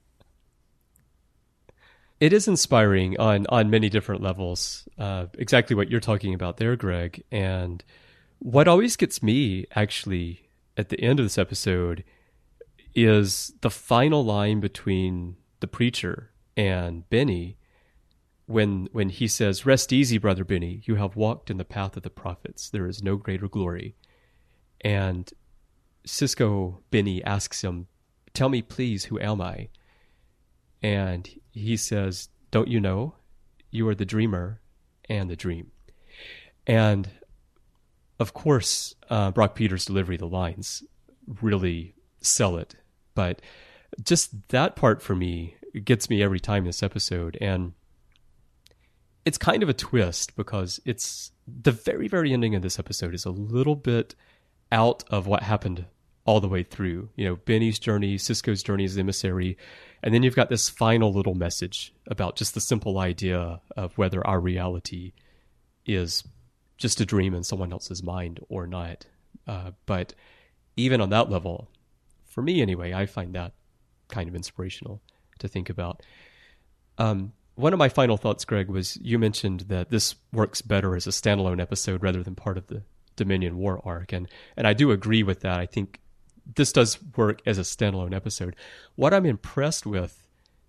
It is inspiring on, on many different levels. Uh, exactly what you're talking about there, Greg. And what always gets me, actually, at the end of this episode is the final line between the preacher and Benny when when he says, "Rest easy, brother Benny. You have walked in the path of the prophets. There is no greater glory." And Cisco Benny asks him, "Tell me, please, who am I?" And he says, "Don't you know? You are the dreamer and the dream." And of course, uh, Brock Peters' delivery of the lines really sell it. But just that part for me gets me every time this episode. And it's kind of a twist because it's the very, very ending of this episode is a little bit out of what happened all the way through. You know, Benny's journey, Cisco's journey as the emissary. And then you've got this final little message about just the simple idea of whether our reality is just a dream in someone else's mind or not. Uh, but even on that level, for me anyway, I find that kind of inspirational to think about. Um, one of my final thoughts, Greg, was you mentioned that this works better as a standalone episode rather than part of the Dominion War arc. And, and I do agree with that. I think this does work as a standalone episode. What I'm impressed with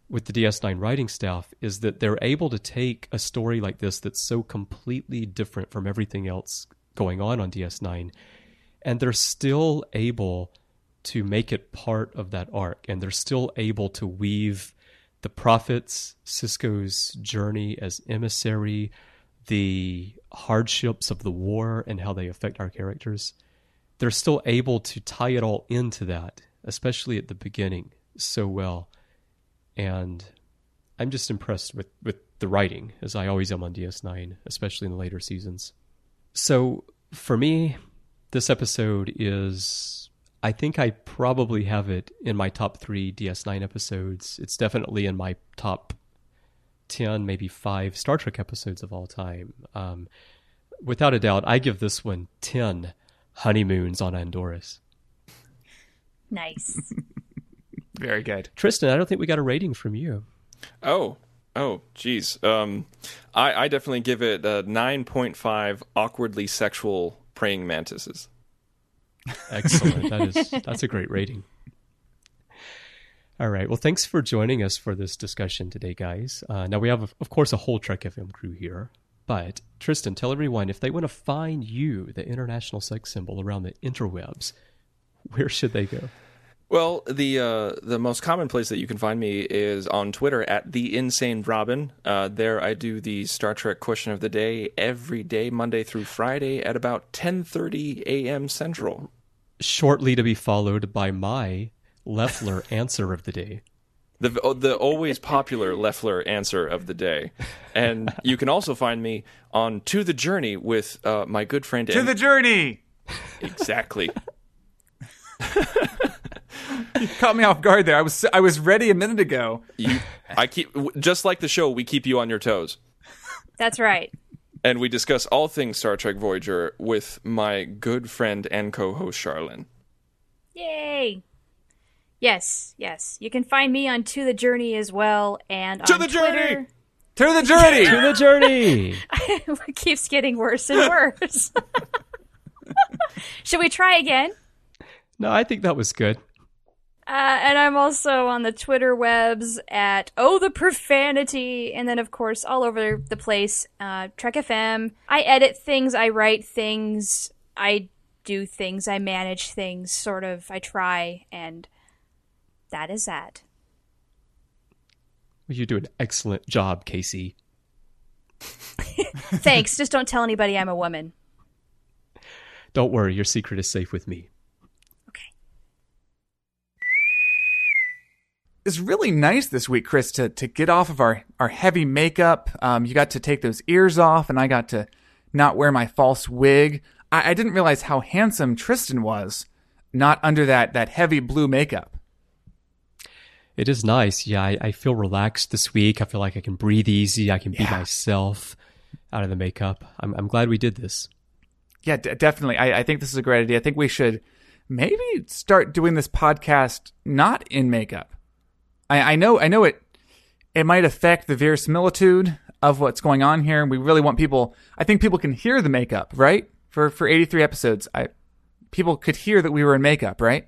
with the D S nine writing staff is that they're able to take a story like this that's so completely different from everything else going on on D S nine, and they're still able to make it part of that arc, and they're still able to weave the prophets, Sisko's journey as emissary, the hardships of the war and how they affect our characters. They're still able to tie it all into that, especially at the beginning, so well. And I'm just impressed with, with the writing, as I always am on D S nine, especially in the later seasons. So for me, this episode is, I think I probably have it in my top three D S nine episodes. It's definitely in my top ten, maybe five Star Trek episodes of all time. Um, without a doubt, I give this one ten honeymoons on Andoris. Nice. Very good. Tristan, I don't think we got a rating from you. Oh, oh, geez. Um, I, I definitely give it a nine point five awkwardly sexual praying mantises. Excellent. That is, that's a great rating. All right. Well, thanks for joining us for this discussion today, guys. Uh, now, we have, of course, a whole Trek F M crew here. But, Tristan, tell everyone, if they want to find you, the international sex symbol, around the interwebs, where should they go? Well, the uh, the most common place that you can find me is on Twitter at The Insane Robin. Uh, there I do the Star Trek question of the day every day, Monday through Friday at about ten thirty a.m. Central. Shortly to be followed by my Leffler answer of the day. The the always popular Leffler answer of the day. And you can also find me on To the Journey with uh, my good friend... To M- the Journey! Exactly. You caught me off guard there. I was I was ready a minute ago. You, I keep just like the show. We keep you on your toes. That's right. And we discuss all things Star Trek Voyager with my good friend and co-host Charlene. Yay! Yes, yes. You can find me on To the Journey as well, and To on the Twitter. Journey! To the Journey! To the Journey! It keeps getting worse and worse. Should we try again? No, I think that was good. Uh, and I'm also on the Twitter webs at Oh the Profanity, and then of course all over the place, uh, Trek F M. I edit things, I write things, I do things, I manage things, sort of. I try, and that is that. You do an excellent job, Casey. Thanks. Just don't tell anybody I'm a woman. Don't worry, your secret is safe with me. It's really nice this week, Chris, to, to get off of our, our heavy makeup. Um, you got to take those ears off, and I got to not wear my false wig. I, I didn't realize how handsome Tristan was, not under that, that heavy blue makeup. It is nice. Yeah, I, I feel relaxed this week. I feel like I can breathe easy. I can be Yeah. myself out of the makeup. I'm, I'm glad we did this. Yeah, d- definitely. I, I think this is a great idea. I think we should maybe start doing this podcast not in makeup. I, I know, I know it. It might affect the verisimilitude of what's going on here. We really want people. I think people can hear the makeup, right? For for eighty-three episodes, I people could hear that we were in makeup, right?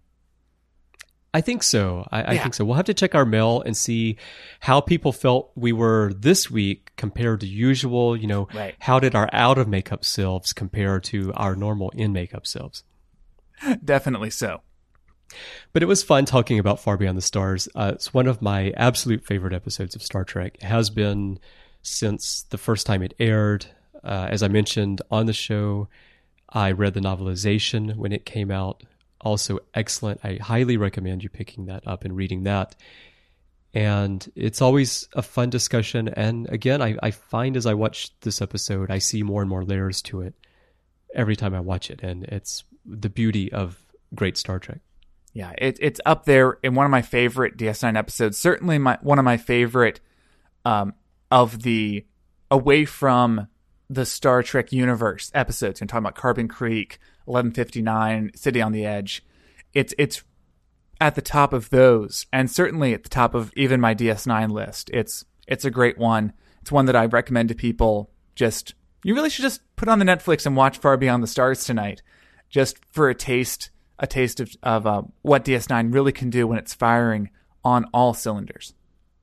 I think so. I, I Yeah. think so. We'll have to check our mail and see how people felt we were this week compared to usual. You know, Right. how did our out of makeup selves compare to our normal in makeup selves? Definitely so. But it was fun talking about Far Beyond the Stars. Uh, it's one of my absolute favorite episodes of Star Trek. It has been since the first time it aired. Uh, as I mentioned on the show, I read the novelization when it came out. Also excellent. I highly recommend you picking that up and reading that. And it's always a fun discussion. And again, I, I find as I watch this episode, I see more and more layers to it every time I watch it. And it's the beauty of great Star Trek. Yeah, it, it's up there in one of my favorite D S nine episodes. Certainly my one of my favorite um, of the away from the Star Trek universe episodes. You're talking about Carbon Creek, eleven fifty-nine, City on the Edge. It's it's at the top of those, and certainly at the top of even my D S nine list. It's it's a great one. It's one that I recommend to people. Just you really should just put on the Netflix and watch Far Beyond the Stars tonight, just for a taste. A taste of, of uh, what D S nine really can do when it's firing on all cylinders.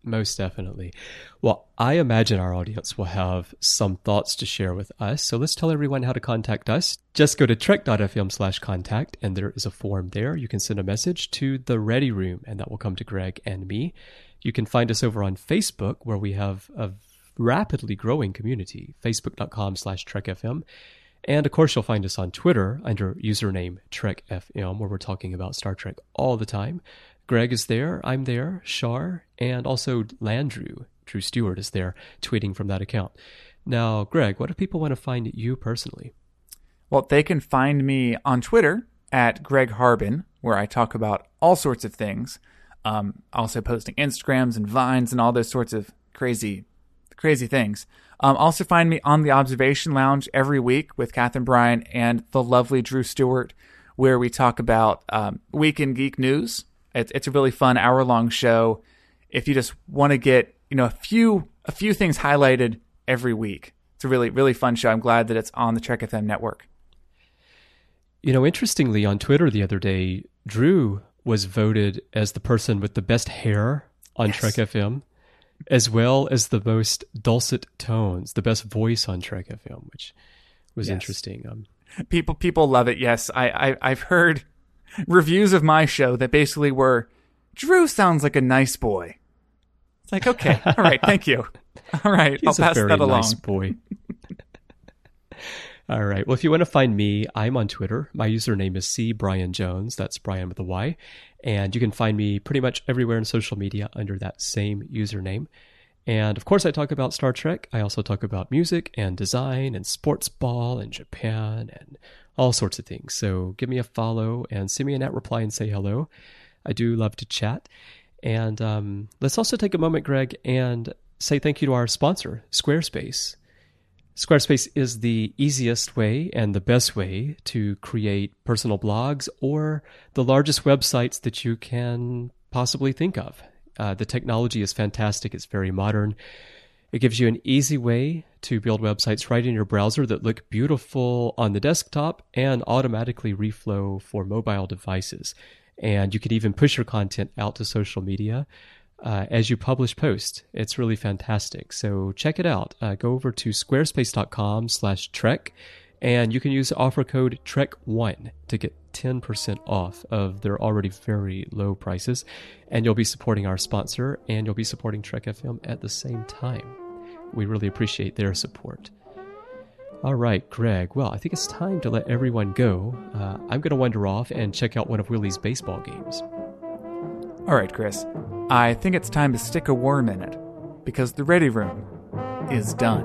Most definitely. Well, I imagine our audience will have some thoughts to share with us. So let's tell everyone how to contact us. Just go to trek.fm slash contact, and there is a form there. You can send a message to the Ready Room, and that will come to Greg and me. You can find us over on Facebook, where we have a rapidly growing community, facebook.com slash trekfm. And of course, you'll find us on Twitter under username TrekFM, where we're talking about Star Trek all the time. Greg is there, I'm there, Shar, and also Landrew, Drew Stewart, is there tweeting from that account. Now, Greg, what if people want to find you personally? Well, they can find me on Twitter at Greg Harbin, where I talk about all sorts of things. Um, also posting Instagrams and Vines and all those sorts of crazy, crazy things. Um, also find me on the Observation Lounge every week with Catherine Bryan and the lovely Drew Stewart, where we talk about um, Week in Geek News. It's, it's a really fun hour-long show. If you just want to get, you know, a few a few things highlighted every week, it's a really really fun show. I'm glad that it's on the Trek F M network. You know, interestingly, on Twitter the other day, Drew was voted as the person with the best hair on yes. Trek F M, as well as the most dulcet tones, the best voice on Trek F M, which was yes. interesting. Um, people people love it. Yes, I, I I've heard reviews of my show that basically were, Drew sounds like a nice boy. It's like, okay, all right, thank you. All right, He's I'll pass a very that along. Nice boy. All right. Well, if you want to find me, I'm on Twitter. My username is C Brian Jones. That's Brian with a Y. And you can find me pretty much everywhere in social media under that same username. And of course, I talk about Star Trek. I also talk about music and design and sports ball and Japan and all sorts of things. So give me a follow and send me an at reply and say hello. I do love to chat. And um, let's also take a moment, Greg, and say thank you to our sponsor, Squarespace. Squarespace is the easiest way and the best way to create personal blogs or the largest websites that you can possibly think of. Uh, the technology is fantastic. It's very modern. It gives you an easy way to build websites right in your browser that look beautiful on the desktop and automatically reflow for mobile devices. And you can even push your content out to social media uh, as you publish posts. It's really fantastic. So check it out. Uh, go over to squarespace.com slash Trek, and you can use the offer code Trek one to get ten percent off of their already very low prices. And you'll be supporting our sponsor, and you'll be supporting Trek F M at the same time. We really appreciate their support. All right, Greg. Well, I think it's time to let everyone go. Uh, I'm going to wander off and check out one of Willie's baseball games. All right, Chris. I think it's time to stick a worm in it, because the Ready Room is done.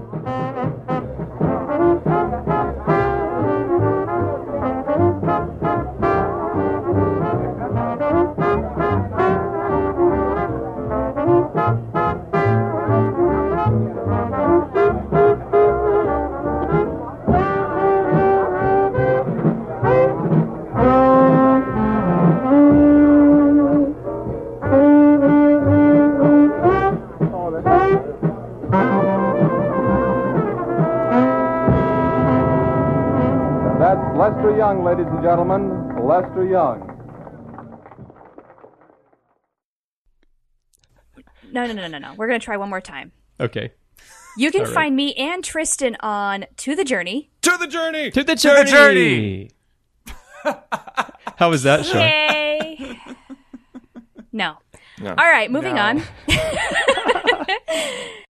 Lester Young, ladies and gentlemen, Lester Young. No, no, no, no, no. We're going to try one more time. Okay. You can All right. find me and Tristan on To the Journey. To the Journey! To the Journey! To the Journey! How was that, Sean? Yay! No. No. All right, moving No. on.